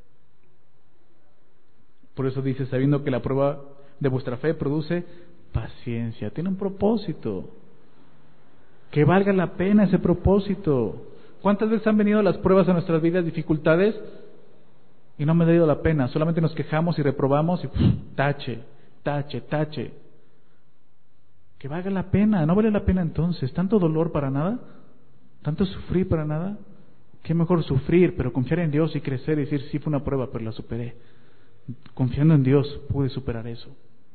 Por eso dice, sabiendo que la prueba de vuestra fe produce paciencia, tiene un propósito, que valga la pena ese propósito. ¿Cuántas veces han venido las pruebas a nuestras vidas, dificultades, y no me ha dado la pena? Solamente nos quejamos y reprobamos y tache. Que valga la pena. ¿No vale la pena entonces? ¿Tanto dolor para nada? ¿Tanto sufrir para nada? Qué mejor sufrir, pero confiar en Dios y crecer y decir, sí fue una prueba, pero la superé. Confiando en Dios pude superar eso.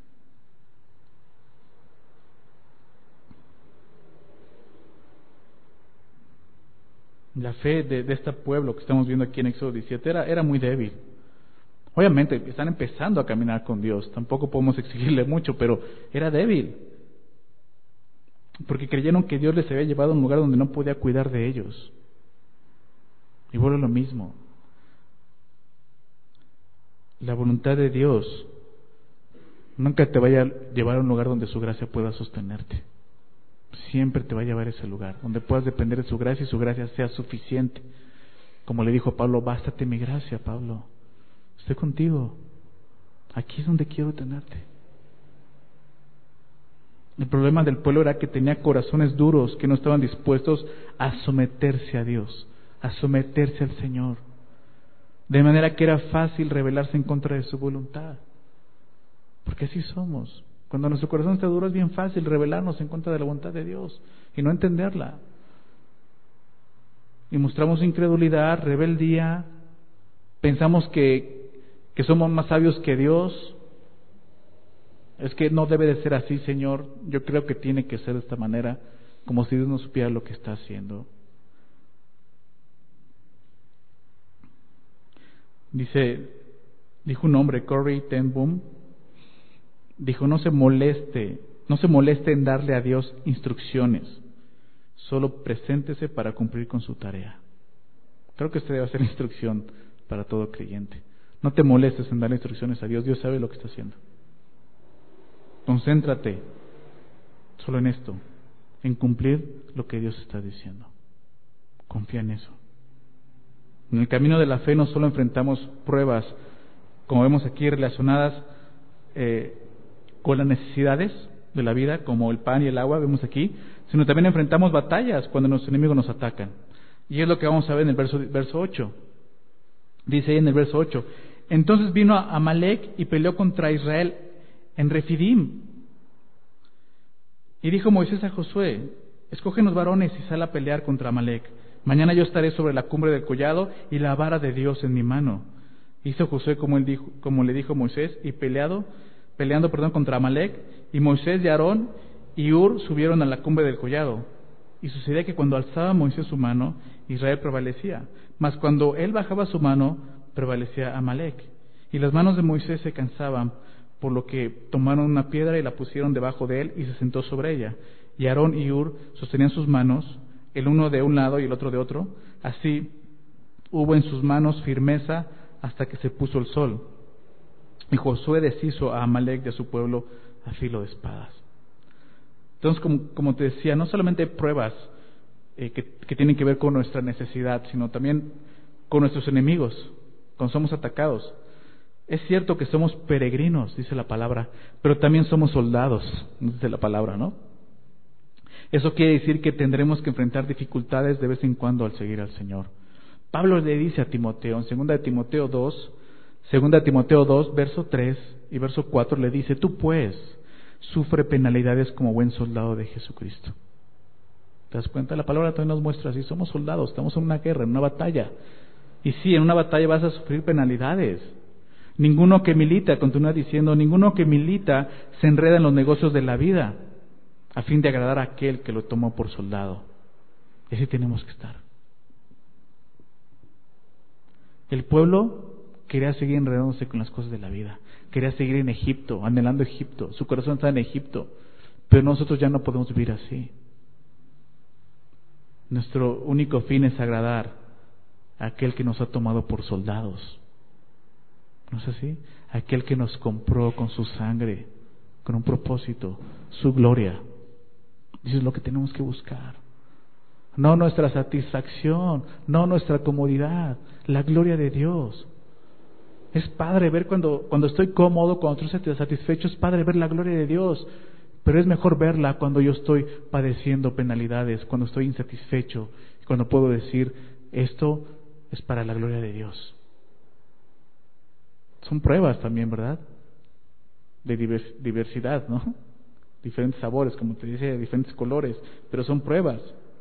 La fe de este pueblo que estamos viendo aquí en Éxodo 17 era muy débil. Obviamente están empezando a caminar con Dios, tampoco podemos exigirle mucho, pero era débil. Porque creyeron que Dios les había llevado a un lugar donde no podía cuidar de ellos. Y vuelve lo mismo. La voluntad de Dios nunca te vaya a llevar a un lugar donde su gracia pueda sostenerte. Siempre te va a llevar a ese lugar, donde puedas depender de su gracia y su gracia sea suficiente. Como le dijo a Pablo, bástate mi gracia, Pablo. Estoy contigo. Aquí es donde quiero tenerte. El problema del pueblo era que tenía corazones duros, que no estaban dispuestos a someterse a Dios, a someterse al Señor. De manera que era fácil rebelarse en contra de su voluntad. Porque así somos. Cuando nuestro corazón está duro es bien fácil rebelarnos en contra de la voluntad de Dios y no entenderla. Y mostramos incredulidad, rebeldía, pensamos que somos más sabios que Dios. Es que no debe de ser así, Señor. Yo creo que tiene que ser de esta manera, como si Dios no supiera lo que está haciendo. Dijo un hombre, Corrie ten Boom, dijo, no se moleste en darle a Dios instrucciones, solo preséntese para cumplir con su tarea. Creo que esta debe ser la instrucción para todo creyente. No te molestes en darle instrucciones a Dios, Dios sabe lo que está haciendo. Concéntrate solo en esto, en cumplir lo que Dios está diciendo. Confía en eso. En el camino de la fe no solo enfrentamos pruebas, como vemos aquí, relacionadas con las necesidades de la vida, como el pan y el agua, vemos aquí, sino también enfrentamos batallas cuando nuestros enemigos nos atacan. Y es lo que vamos a ver en el verso 8. Dice ahí en el verso 8, entonces vino Amalec y peleó contra Israel en Refidim. Y dijo Moisés a Josué, escógenos varones y sal a pelear contra Amalec. Mañana yo estaré sobre la cumbre del collado y la vara de Dios en mi mano. Hizo Josué como le dijo Moisés, y peleando contra Amalec, y Moisés y Aarón y Hur subieron a la cumbre del collado. Y sucedía que cuando alzaba Moisés su mano, Israel prevalecía, mas cuando él bajaba su mano, prevalecía Amalec. Y las manos de Moisés se cansaban, por lo que tomaron una piedra y la pusieron debajo de él y se sentó sobre ella. Y Aarón y Hur sostenían sus manos, el uno de un lado y el otro de otro. Así hubo en sus manos firmeza hasta que se puso el sol. Y Josué deshizo a Amalec y a su pueblo a filo de espadas. Entonces, como te decía, no solamente hay pruebas que tienen que ver con nuestra necesidad, sino también con nuestros enemigos, cuando somos atacados. Es cierto que somos peregrinos, dice la palabra, pero también somos soldados, dice la palabra, ¿no? Eso quiere decir que tendremos que enfrentar dificultades de vez en cuando al seguir al Señor. Pablo le dice a Timoteo, en 2 Timoteo 2, verso 3 y verso 4, le dice, tú pues, sufre penalidades como buen soldado de Jesucristo. ¿Te das cuenta? La palabra también nos muestra así, somos soldados, estamos en una guerra, en una batalla. Y sí, en una batalla vas a sufrir penalidades. Ninguno que milita, continúa diciendo, ninguno que milita se enreda en los negocios de la vida a fin de agradar a aquel que lo tomó por soldado. Y así tenemos que estar. El pueblo quería seguir enredándose con las cosas de la vida, quería seguir en Egipto, anhelando Egipto, su corazón está en Egipto, pero nosotros ya no podemos vivir así. Nuestro único fin es agradar a aquel que nos ha tomado por soldados. ¿No es así? Aquel que nos compró con su sangre, con un propósito, su gloria. Eso es lo que tenemos que buscar. No nuestra satisfacción, no nuestra comodidad, la gloria de Dios. Es padre ver cuando estoy cómodo, cuando estoy satisfecho, es padre ver la gloria de Dios. Pero es mejor verla cuando yo estoy padeciendo penalidades, cuando estoy insatisfecho, cuando puedo decir, esto es para la gloria de Dios. Son pruebas también, ¿verdad? De diversidad, ¿no? Diferentes sabores, como te dice, diferentes colores, pero son pruebas.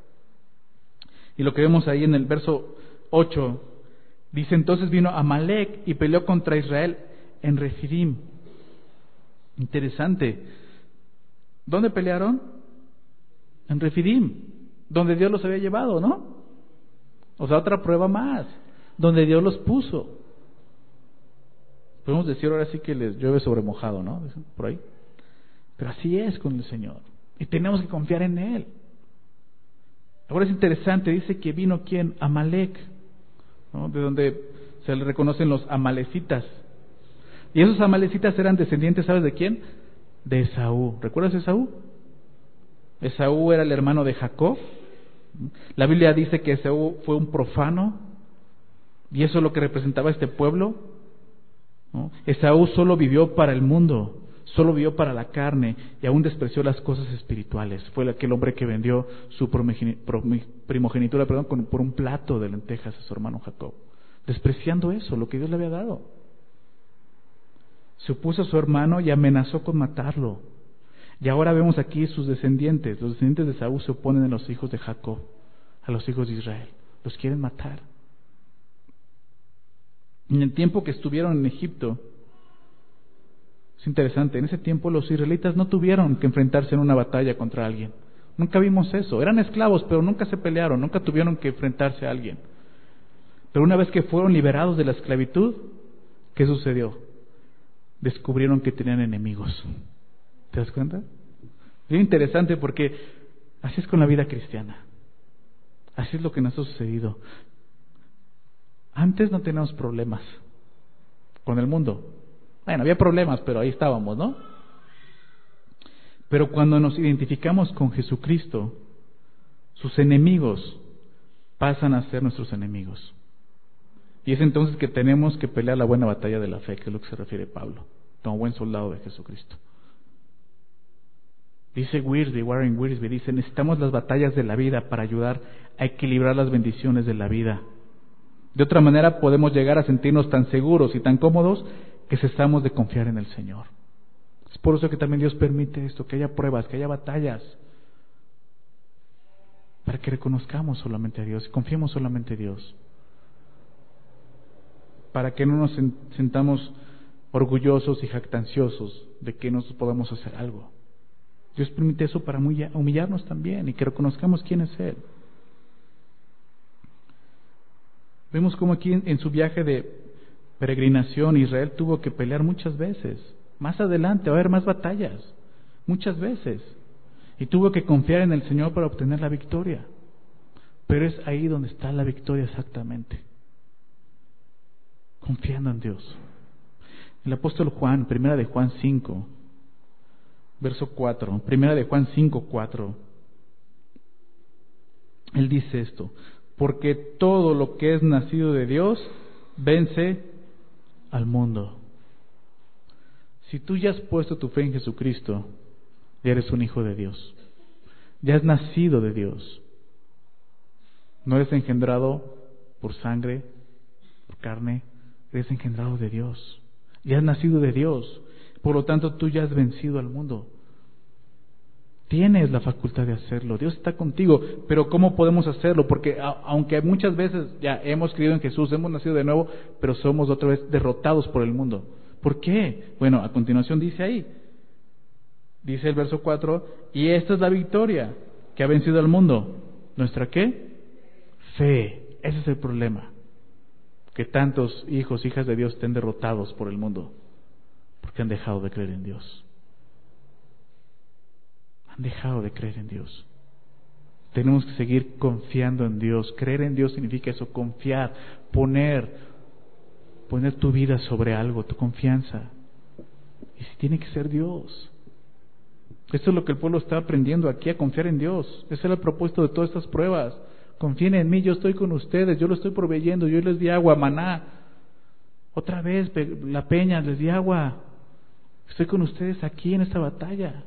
Y lo que vemos ahí en el verso 8, dice, entonces vino Amalec y peleó contra Israel en Refidim. Interesante. ¿Dónde pelearon? En Refidim, donde Dios los había llevado, ¿no? O sea, otra prueba más, donde Dios los puso. Podemos decir ahora sí que les llueve sobre mojado, ¿no? Por ahí. Pero así es con el Señor. Y tenemos que confiar en Él. Ahora es interesante, dice que vino ¿quién? Amalec, ¿no? De donde se le reconocen los amalecitas. Y esos amalecitas eran descendientes, ¿sabes de quién? De Esaú. ¿Recuerdas a Esaú? Esaú era el hermano de Jacob. La Biblia dice que Esaú fue un profano, y eso es lo que representaba este pueblo, ¿no? Esaú solo vivió para el mundo, solo vivió para la carne, y aún despreció las cosas espirituales. Fue aquel hombre que vendió su primogenitura por un plato de lentejas a su hermano Jacob, despreciando eso, lo que Dios le había dado. Se opuso a su hermano y amenazó con matarlo. Y ahora vemos aquí sus descendientes. Los descendientes de Esaú se oponen a los hijos de Jacob, a los hijos de Israel. Los quieren matar. En el tiempo que estuvieron en Egipto, es interesante, en ese tiempo los israelitas no tuvieron que enfrentarse en una batalla contra alguien. Nunca vimos eso. Eran esclavos, pero nunca se pelearon, nunca tuvieron que enfrentarse a alguien. Pero una vez que fueron liberados de la esclavitud, ¿qué sucedió? Descubrieron que tenían enemigos. ¿Te das cuenta? Es bien interesante porque así es con la vida cristiana. Así es lo que nos ha sucedido. Antes no teníamos problemas con el mundo. Bueno, había problemas, pero ahí estábamos, ¿no? Pero cuando nos identificamos con Jesucristo, sus enemigos pasan a ser nuestros enemigos. Y es entonces que tenemos que pelear la buena batalla de la fe, que es lo que se refiere Pablo, como buen soldado de Jesucristo. Dice Warren Wiersbe, dice, necesitamos las batallas de la vida para ayudar a equilibrar las bendiciones de la vida. De otra manera podemos llegar a sentirnos tan seguros y tan cómodos que cesamos de confiar en el Señor. Es por eso que también Dios permite esto, que haya pruebas, que haya batallas, para que reconozcamos solamente a Dios y confiemos solamente en Dios. Para que no nos sintamos orgullosos y jactanciosos de que nosotros podamos hacer algo. Dios permite eso para humillarnos también y que reconozcamos quién es Él. Vemos cómo aquí en su viaje de peregrinación Israel tuvo que pelear muchas veces. Más adelante va a haber más batallas, muchas veces. Y tuvo que confiar en el Señor para obtener la victoria. Pero es ahí donde está la victoria exactamente. Confiando en Dios. El apóstol Juan, primera de Juan 5, verso 4, primera de Juan 5, 4. Él dice esto: porque todo lo que es nacido de Dios vence al mundo. Si tú ya has puesto tu fe en Jesucristo, ya eres un hijo de Dios. Ya has nacido de Dios. No eres engendrado por sangre, por carne, eres engendrado de Dios. Ya has nacido de Dios. Por lo tanto, tú ya has vencido al mundo. Tienes la facultad de hacerlo. Dios está contigo. Pero ¿cómo podemos hacerlo? Porque aunque muchas veces ya hemos creído en Jesús, hemos nacido de nuevo, pero somos otra vez derrotados por el mundo. ¿Por qué? Bueno, a continuación dice ahí. Dice el verso 4, y esta es la victoria que ha vencido al mundo. ¿Nuestra qué? Fe. Ese es el problema. Que tantos hijos, hijas de Dios estén derrotados por el mundo. Porque han dejado de creer en Dios. Han dejado de creer en Dios. Tenemos que seguir confiando en Dios. Creer en Dios significa eso, confiar, poner tu vida sobre algo, tu confianza. Y si tiene que ser Dios. Esto es lo que el pueblo está aprendiendo aquí, a confiar en Dios. Ese era el propósito de todas estas pruebas. Confíen en mí, yo estoy con ustedes, yo lo estoy proveyendo, yo les di agua, maná. Otra vez, la peña, les di agua. Estoy con ustedes aquí en esta batalla.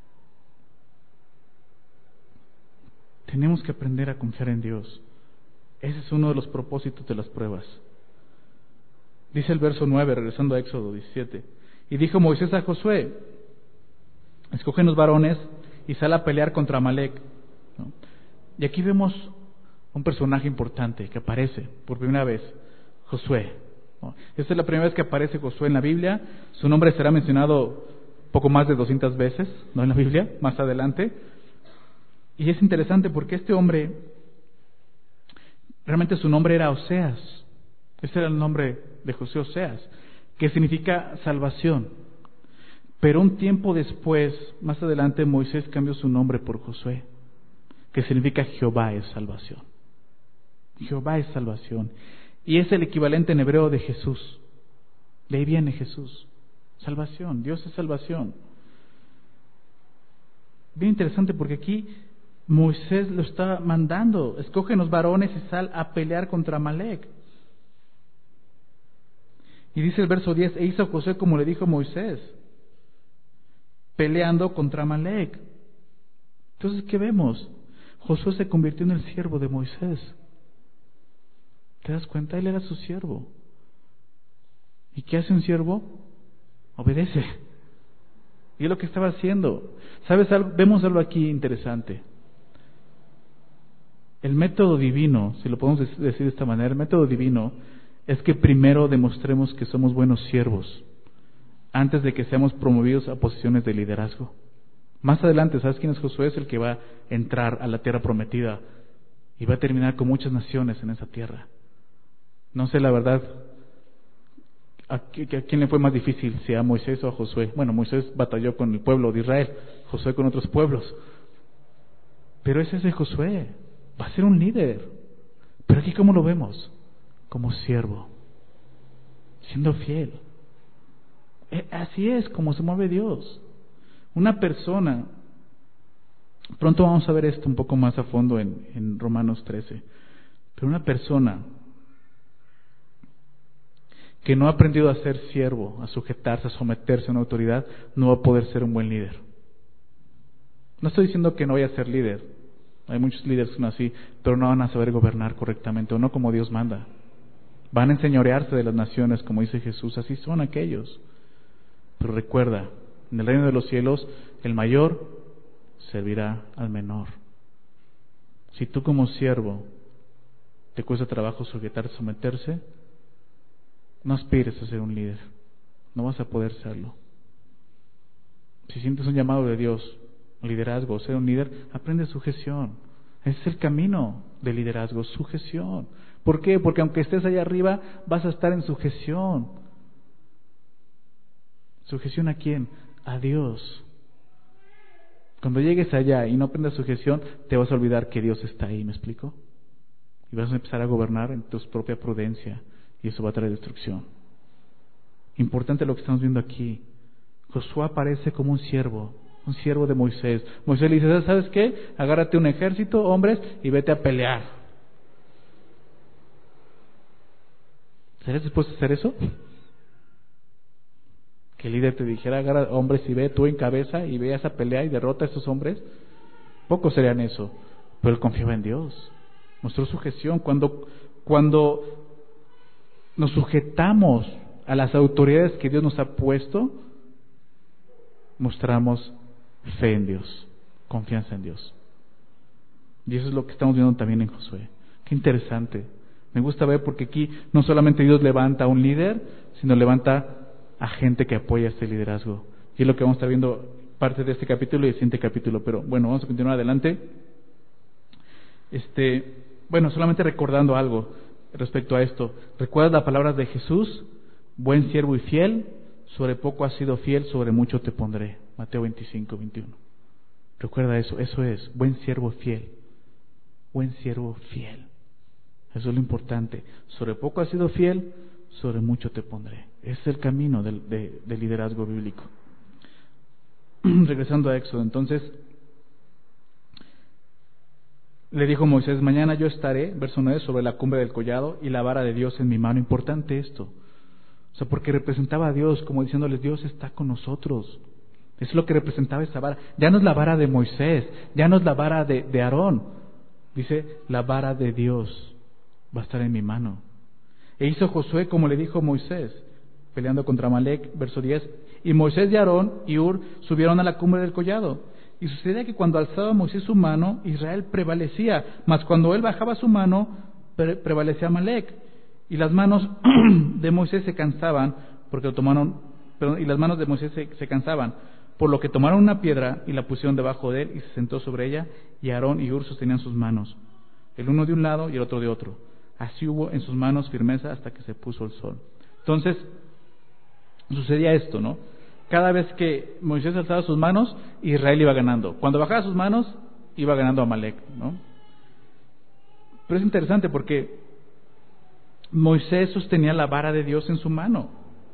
Tenemos que aprender a confiar en Dios. Ese es uno de los propósitos de las pruebas. Dice el verso 9, regresando a Éxodo 17. Y dijo Moisés a Josué: escógenos varones y sal a pelear contra Amalec. ¿No? Y aquí vemos un personaje importante que aparece por primera vez, Josué. ¿No? Esta es la primera vez que aparece Josué en la Biblia. Su nombre será mencionado poco más de 200 veces, ¿no?, en la Biblia, más adelante. Y es interesante porque este hombre, realmente su nombre era Oseas. Ese era el nombre de José, Oseas, que significa salvación. Pero un tiempo después, más adelante, Moisés cambió su nombre por Josué, que significa Jehová es salvación. Jehová es salvación. Y es el equivalente en hebreo de Jesús. De ahí viene Jesús. Salvación. Dios es salvación. Bien interesante porque aquí Moisés lo está mandando: escógenos varones y sal a pelear contra Amalec. Y dice el verso 10, e hizo Josué como le dijo Moisés, peleando contra Amalec. Entonces, ¿qué vemos? Josué se convirtió en el siervo de Moisés. ¿Te das cuenta? Él era su siervo. ¿Y qué hace un siervo? Obedece. Y es lo que estaba haciendo. ¿Sabes algo? Vemos algo aquí interesante. El método divino, si lo podemos decir de esta manera, el método divino es que primero demostremos que somos buenos siervos antes de que seamos promovidos a posiciones de liderazgo. Más adelante, ¿sabes quién es Josué? Es el que va a entrar a la tierra prometida y va a terminar con muchas naciones en esa tierra. No sé la verdad a quién le fue más difícil, si a Moisés o a Josué. Bueno, Moisés batalló con el pueblo de Israel, Josué con otros pueblos. Pero ese es de Josué, va a ser un líder. Pero aquí, ¿cómo lo vemos? Como siervo, siendo fiel. Así es como se mueve Dios. Una persona, pronto vamos a ver esto un poco más a fondo en Romanos 13, pero una persona que no ha aprendido a ser siervo, a sujetarse, a someterse a una autoridad, no va a poder ser un buen líder. No estoy diciendo que no vaya a ser líder. Hay muchos líderes que son así, pero no van a saber gobernar correctamente, o no como Dios manda. Van a enseñorearse de las naciones, como dice Jesús, así son aquellos. Pero recuerda, en el reino de los cielos, el mayor servirá al menor. Si tú como siervo te cuesta trabajo sujetarse, someterse, no aspires a ser un líder, no vas a poder serlo. Si sientes un llamado de Dios, liderazgo, ser un líder, aprende sujeción. Ese es el camino del liderazgo, sujeción. ¿Por qué? Porque aunque estés allá arriba, vas a estar en sujeción. ¿Sujeción a quién? A Dios. Cuando llegues allá y no aprendas sujeción, te vas a olvidar que Dios está ahí, ¿me explico? Y vas a empezar a gobernar en tu propia prudencia, y eso va a traer destrucción. Importante lo que estamos viendo aquí. Josué aparece como un siervo de Moisés. Moisés le dice, ¿sabes qué? Agárrate un ejército, hombres, y vete a pelear. ¿Serías dispuesto a hacer eso? Que el líder te dijera, agarra hombres y ve, tú encabeza y ve a esa pelea y derrota a esos hombres. Pocos serían eso, pero él confiaba en Dios. Mostró sujeción. Cuando nos sujetamos a las autoridades que Dios nos ha puesto, mostramos fe en Dios, confianza en Dios. Y eso es lo que estamos viendo también en Josué. Qué interesante. Me gusta ver porque aquí no solamente Dios levanta a un líder, sino levanta a gente que apoya este liderazgo. Y es lo que vamos a estar viendo parte de este capítulo y el siguiente capítulo. Pero bueno, vamos a continuar adelante. Solamente recordando algo respecto a esto. ¿Recuerdas las palabras de Jesús? Buen siervo y fiel, sobre poco has sido fiel, sobre mucho te pondré. Mateo 25, 21. Recuerda eso es, buen siervo fiel. Buen siervo fiel. Eso es lo importante. Sobre poco has sido fiel, sobre mucho te pondré. Ese es el camino del liderazgo bíblico. Regresando a Éxodo, entonces, le dijo Moisés, mañana yo estaré, verso 9, sobre la cumbre del collado y la vara de Dios en mi mano. Importante esto. O sea, porque representaba a Dios, como diciéndoles, Dios está con nosotros. Eso es lo que representaba esa vara. Ya no es la vara de Moisés, ya no es la vara de Aarón. Dice, la vara de Dios va a estar en mi mano. E hizo Josué como le dijo Moisés, peleando contra Amalec, verso 10. Y Moisés y Aarón y Hur subieron a la cumbre del collado. Y sucedía que cuando alzaba Moisés su mano, Israel prevalecía. Mas cuando él bajaba su mano, prevalecía Amalec. Y las manos de Moisés se cansaban, y las manos de Moisés se cansaban, por lo que tomaron una piedra y la pusieron debajo de él y se sentó sobre ella, y Aarón y Hur sostenían sus manos, el uno de un lado y el otro de otro. Así hubo en sus manos firmeza hasta que se puso el sol. Entonces, sucedía esto, ¿no? Cada vez que Moisés alzaba sus manos, Israel iba ganando. Cuando bajaba sus manos, iba ganando Amalec, ¿no? Pero es interesante porque Moisés sostenía la vara de Dios en su mano.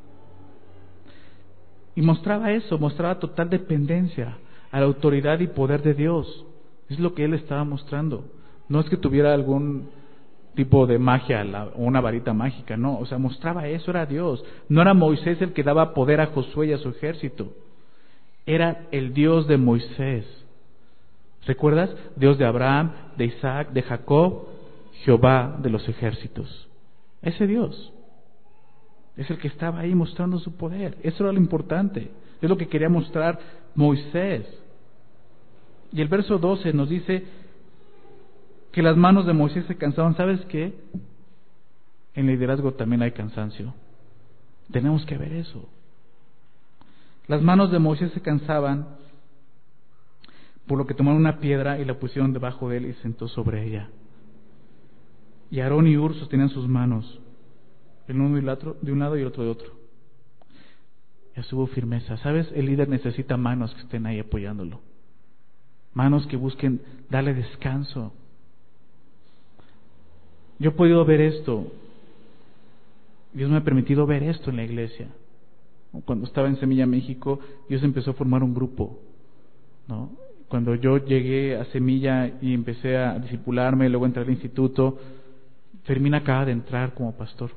Y mostraba eso, mostraba total dependencia a la autoridad y poder de Dios. Es lo que él estaba mostrando. No es que tuviera algún tipo de magia o una varita mágica, no. O sea, mostraba eso, era Dios. No era Moisés el que daba poder a Josué y a su ejército. Era el Dios de Moisés. ¿Recuerdas? Dios de Abraham, de Isaac, de Jacob, Jehová de los ejércitos. Ese Dios es el que estaba ahí mostrando su poder. Eso era lo importante. Es lo que quería mostrar Moisés. Y el verso 12 nos dice que las manos de Moisés se cansaban. ¿Sabes qué? En liderazgo también hay cansancio. Tenemos que ver eso. Las manos de Moisés se cansaban, por lo que tomaron una piedra y la pusieron debajo de él y se sentó sobre ella. Y Aarón y Hur sostenían sus manos. el uno de un lado y el otro de otro. Ya hubo firmeza. ¿Sabes? El líder necesita manos que estén ahí apoyándolo. Manos que busquen darle descanso. Yo he podido ver esto. Dios me ha permitido ver esto en la iglesia. Cuando estaba en Semilla México, Dios empezó a formar un grupo, ¿no? Cuando yo llegué a Semilla y empecé a discipularme, luego entré al instituto, Fermín acaba de entrar como pastor.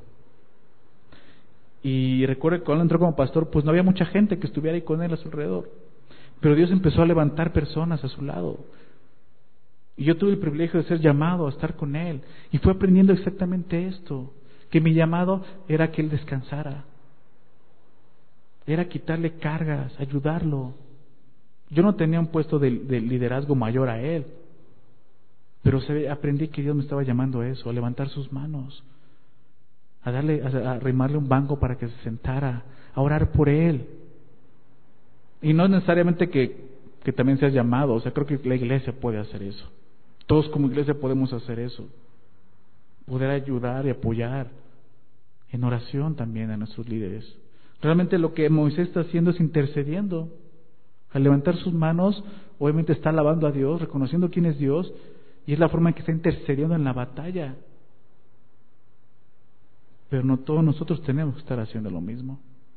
Y recuerdo que cuando entró como pastor, pues no había mucha gente que estuviera ahí con él a su alrededor. Pero Dios empezó a levantar personas a su lado. Y yo tuve el privilegio de ser llamado a estar con él. Y fui aprendiendo exactamente esto, que mi llamado era que él descansara. Era quitarle cargas, ayudarlo. Yo no tenía un puesto de liderazgo mayor a él. Pero aprendí que Dios me estaba llamando a eso, a levantar sus manos, a arrimarle un banco para que se sentara, a orar por él. Y no necesariamente que también seas llamado, o sea, creo que la iglesia puede hacer eso. Todos como iglesia podemos hacer eso. Poder ayudar y apoyar en oración también a nuestros líderes. Realmente lo que Moisés está haciendo es intercediendo. Al levantar sus manos, obviamente está alabando a Dios, reconociendo quién es Dios, y es la forma en que está intercediendo en la batalla. Pero no todos nosotros tenemos que estar haciendo lo mismo.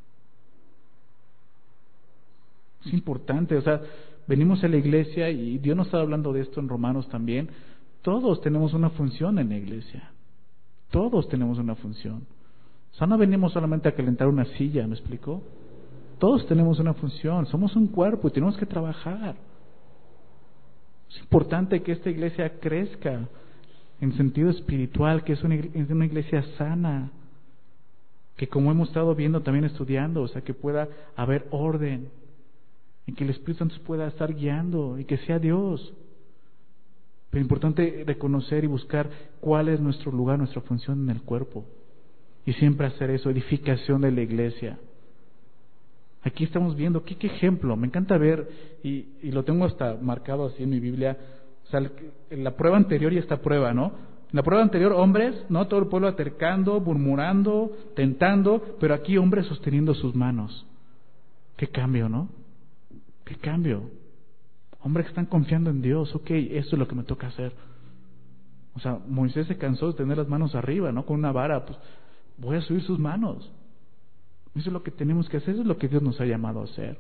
Es importante, o sea, venimos a la iglesia y Dios nos está hablando de esto en Romanos también. Todos tenemos una función en la iglesia. Todos tenemos una función. O sea, no venimos solamente a calentar una silla, ¿me explicó? Todos tenemos una función, somos un cuerpo y tenemos que trabajar. Es importante que esta iglesia crezca en sentido espiritual, que es una iglesia sana, que como hemos estado viendo también estudiando, o sea, que pueda haber orden, en que el Espíritu Santo pueda estar guiando y que sea Dios. Pero es importante reconocer y buscar cuál es nuestro lugar, nuestra función en el cuerpo. Y siempre hacer eso, edificación de la iglesia. Aquí estamos viendo, qué ejemplo, me encanta ver, y lo tengo hasta marcado así en mi Biblia, o sea, en la prueba anterior y esta prueba, ¿no? En la prueba anterior, hombres, ¿no? Todo el pueblo altercando, murmurando, tentando, pero aquí hombres sosteniendo sus manos. Qué cambio, ¿no? Qué cambio. Hombres que están confiando en Dios, ok, esto es lo que me toca hacer. O sea, Moisés se cansó de tener las manos arriba, ¿no? Con una vara, pues voy a subir sus manos. Eso es lo que tenemos que hacer, eso es lo que Dios nos ha llamado a hacer.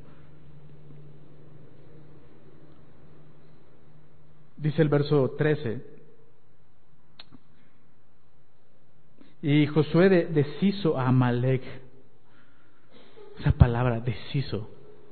Dice el verso 13. Y Josué deshizo a Amalek. Esa palabra, deshizo.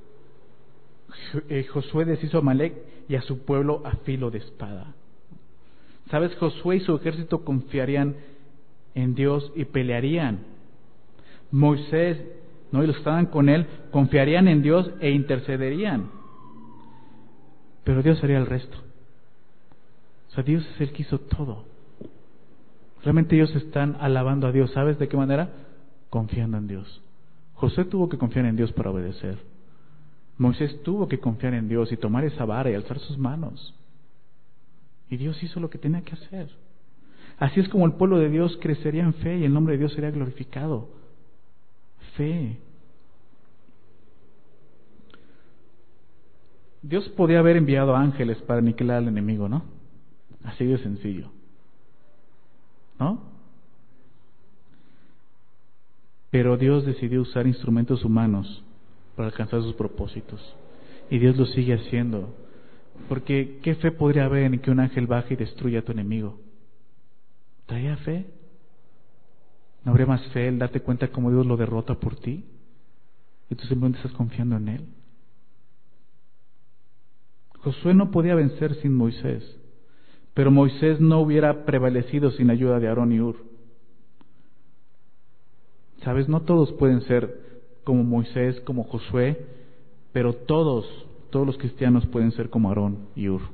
Josué deshizo a Amalek y a su pueblo a filo de espada. ¿Sabes? Josué y su ejército confiarían en Dios y pelearían. Moisés, ¿no? Y los que estaban con él confiarían en Dios e intercederían. Pero Dios haría el resto. O sea, Dios es el que hizo todo. Realmente ellos están alabando a Dios. ¿Sabes de qué manera? Confiando en Dios. Josué tuvo que confiar en Dios para obedecer. Moisés tuvo que confiar en Dios y tomar esa vara y alzar sus manos. Y Dios hizo lo que tenía que hacer. Así es como el pueblo de Dios crecería en fe y el nombre de Dios sería glorificado. Fe. Dios podía haber enviado ángeles para aniquilar al enemigo, ¿no? Así de sencillo. ¿No? Pero Dios decidió usar instrumentos humanos para alcanzar sus propósitos. Y Dios lo sigue haciendo. Porque ¿qué fe podría haber en que un ángel baje y destruya a tu enemigo? ¿Traía fe? ¿No habría más fe el darte cuenta cómo Dios lo derrota por ti? Y tú simplemente estás confiando en Él. Josué no podía vencer sin Moisés, pero Moisés no hubiera prevalecido sin ayuda de Aarón y Hur. ¿Sabes? No todos pueden ser como Moisés, como Josué, pero todos los cristianos pueden ser como Aarón y Hur.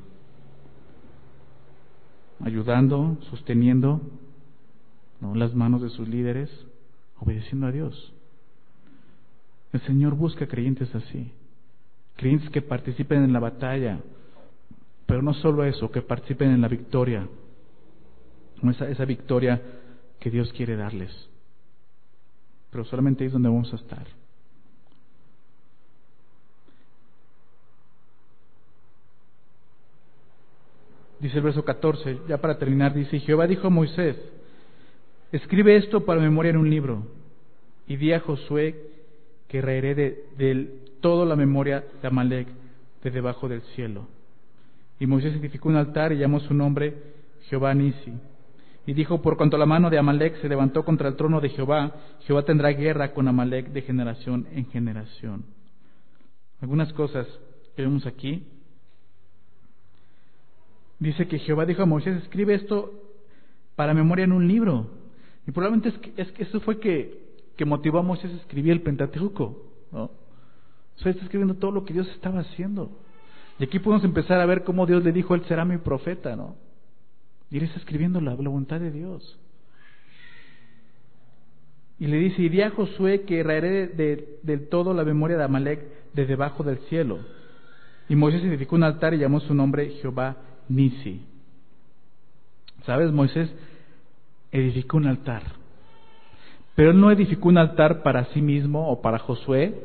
Ayudando, sosteniendo, ¿no?, las manos de sus líderes, obedeciendo a Dios. El Señor busca creyentes así, creyentes que participen en la batalla, pero no solo eso, que participen en la victoria, esa victoria que Dios quiere darles. pero solamente ahí es donde vamos a estar. Dice el verso 14, ya para terminar, dice: y Jehová dijo a Moisés: escribe esto para memoria en un libro, y di a Josué que raeré de todo la memoria de Amalec de debajo del cielo. Y Moisés edificó un altar y llamó su nombre Jehová Nisi. Y dijo: por cuanto la mano de Amalec se levantó contra el trono de Jehová, Jehová tendrá guerra con Amalec de generación en generación. Algunas cosas que vemos aquí. Dice que Jehová dijo a Moisés: escribe esto para memoria en un libro. Y probablemente es que eso fue que motivó a Moisés a escribir el Pentateuco, ¿no? O sea, está escribiendo todo lo que Dios estaba haciendo. Y aquí podemos empezar a ver cómo Dios le dijo: él será mi profeta, ¿no? Y él está escribiendo la voluntad de Dios. Y le dice: y di a Josué que raeré del todo la memoria de Amalec de debajo del cielo. Y Moisés edificó un altar y llamó su nombre Jehová Nisi. ¿Sabes? Moisés edificó un altar. Pero él no edificó un altar para sí mismo o para Josué.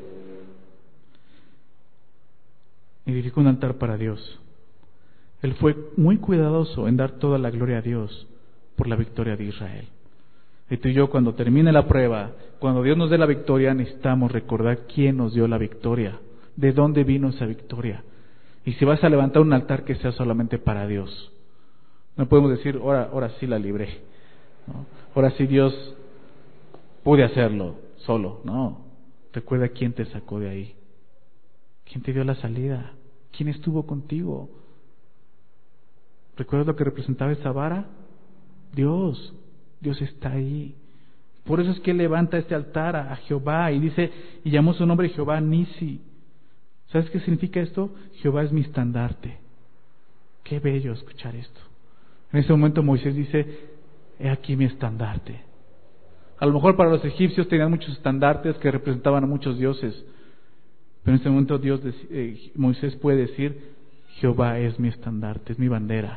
Edificó un altar para Dios. Él fue muy cuidadoso en dar toda la gloria a Dios por la victoria de Israel. Y tú y yo, cuando termine la prueba, cuando Dios nos dé la victoria, necesitamos recordar quién nos dio la victoria, de dónde vino esa victoria. Y si vas a levantar un altar, que sea solamente para Dios. No podemos decir: ahora sí la libré, ¿no? Ahora sí Dios pude hacerlo solo. No, recuerda quién te sacó de ahí, quién te dio la salida, quién estuvo contigo. ¿Recuerdas lo que representaba esa vara? Dios está ahí. Por eso es que él levanta este altar a Jehová y dice, y llamó su nombre Jehová Nisi. ¿Sabes qué significa esto? Jehová es mi estandarte. Qué bello escuchar esto. En ese momento Moisés dice: he aquí mi estandarte. A lo mejor para los egipcios tenían muchos estandartes que representaban a muchos dioses, pero en ese momento Moisés puede decir: Jehová es mi estandarte, es mi bandera.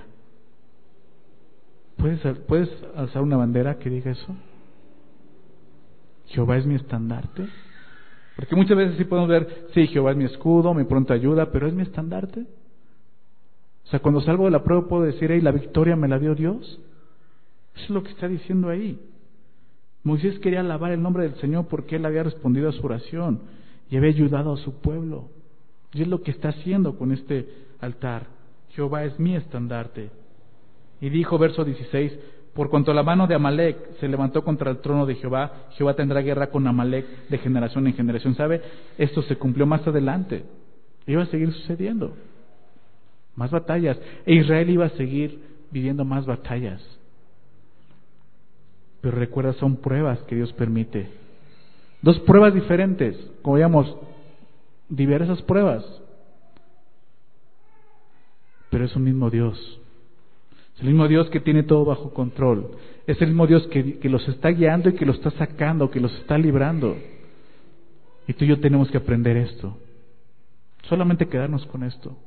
¿Puedes alzar una bandera que diga eso? Jehová es mi estandarte. Porque muchas veces sí podemos ver: sí, Jehová es mi escudo, mi pronta ayuda, pero ¿es mi estandarte? O sea, cuando salgo de la prueba puedo decir: hey, la victoria me la dio Dios. Eso es lo que está diciendo ahí. Moisés quería alabar el nombre del Señor porque él había respondido a su oración y había ayudado a su pueblo. Y es lo que está haciendo con este altar. Jehová es mi estandarte. Y dijo, verso 16: por cuanto la mano de Amalec se levantó contra el trono de Jehová, Jehová tendrá guerra con Amalec de generación en generación. ¿Sabe? Esto se cumplió más adelante. Iba a seguir sucediendo. Más batallas. E Israel iba a seguir viviendo más batallas. Pero recuerda, son pruebas que Dios permite. Dos pruebas diferentes, como digamos, diversas pruebas. Pero es un mismo Dios. Es el mismo Dios que tiene todo bajo control. Es el mismo Dios que los está guiando y que los está sacando, que los está librando. Y tú y yo tenemos que aprender esto. Solamente quedarnos con esto.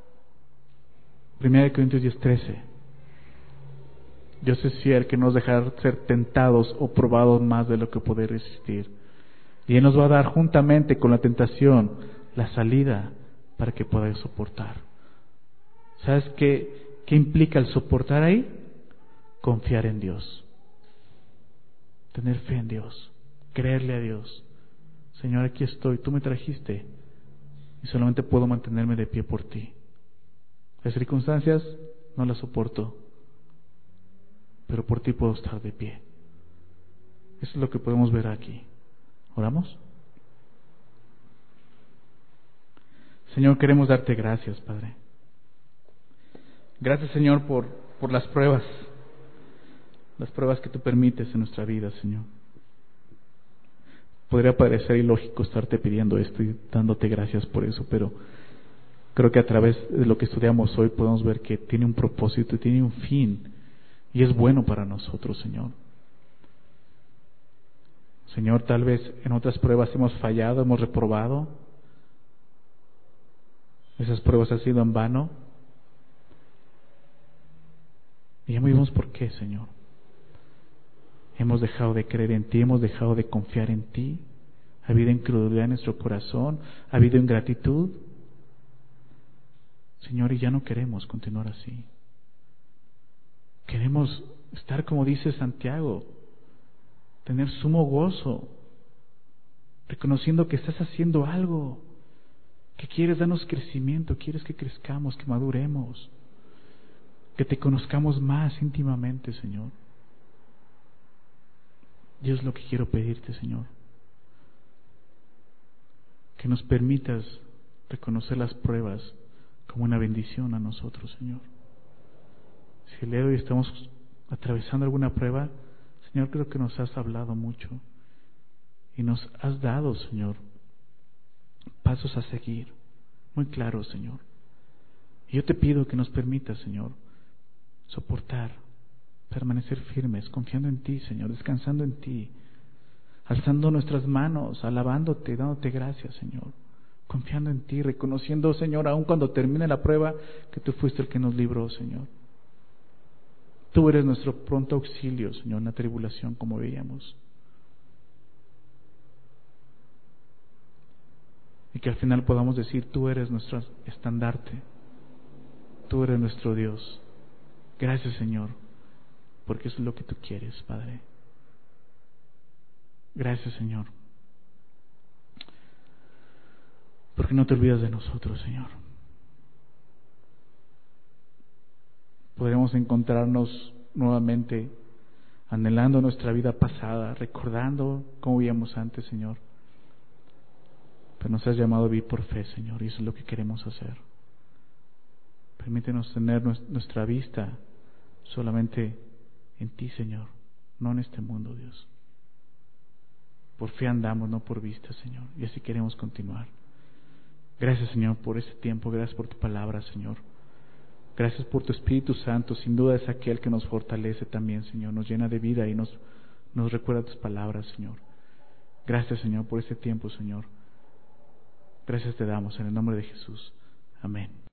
1 Corintios 10:13. Dios es fiel, que no nos dejará ser tentados o probados más de lo que poder resistir. Y Él nos va a dar juntamente con la tentación la salida para que podáis soportar. ¿Sabes qué implica el soportar ahí? Confiar en Dios. Tener fe en Dios. Creerle a Dios. Señor, aquí estoy, tú me trajiste y solamente puedo mantenerme de pie por ti. Las circunstancias no las soporto, pero por ti puedo estar de pie. Eso es lo que podemos ver aquí. ¿Oramos? Señor, queremos darte gracias, Padre. Gracias, Señor, por las pruebas que tú permites en nuestra vida, Señor. Podría parecer ilógico estarte pidiendo esto y dándote gracias por eso, pero creo que a través de lo que estudiamos hoy podemos ver que tiene un propósito y tiene un fin, y es bueno para nosotros, Señor. Señor, tal vez en otras pruebas hemos fallado, hemos reprobado. Esas pruebas han sido en vano. Y ya vimos por qué, Señor. Hemos dejado de creer en ti, hemos dejado de confiar en ti. Ha habido incredulidad en nuestro corazón, ha habido ingratitud. Señor, y ya no queremos continuar así. Queremos estar como dice Santiago, tener sumo gozo, reconociendo que estás haciendo algo, que quieres darnos crecimiento, quieres que crezcamos, que maduremos, que te conozcamos más íntimamente, Señor. Dios, lo que quiero pedirte, Señor, que nos permitas reconocer las pruebas como una bendición a nosotros, Señor. Si el día de hoy estamos atravesando alguna prueba, Señor, creo que nos has hablado mucho y nos has dado, Señor, pasos a seguir, muy claros, Señor. Y yo te pido que nos permitas, Señor, soportar, permanecer firmes, confiando en ti, Señor, descansando en ti, alzando nuestras manos, alabándote, dándote gracias, Señor, confiando en ti, reconociendo, Señor, aun cuando termine la prueba, que tú fuiste el que nos libró, Señor. Tú eres nuestro pronto auxilio, Señor, en la tribulación, como veíamos. Y que al final podamos decir, tú eres nuestro estandarte, tú eres nuestro Dios. Gracias, Señor, porque eso es lo que tú quieres, Padre. Gracias, Señor, porque no te olvidas de nosotros, Señor. Podremos encontrarnos nuevamente anhelando nuestra vida pasada, recordando cómo vivíamos antes, Señor. Pero nos has llamado a vivir por fe, Señor, y eso es lo que queremos hacer. Permítenos tener nuestra vista solamente en ti, Señor, no en este mundo, Dios. Por fe andamos, no por vista, Señor, y así queremos continuar. Gracias, Señor, por este tiempo, gracias por tu palabra, Señor. Gracias por tu Espíritu Santo, sin duda es aquel que nos fortalece también, Señor, nos llena de vida y nos recuerda tus palabras, Señor. Gracias, Señor, por este tiempo, Señor. Gracias te damos en el nombre de Jesús. Amén.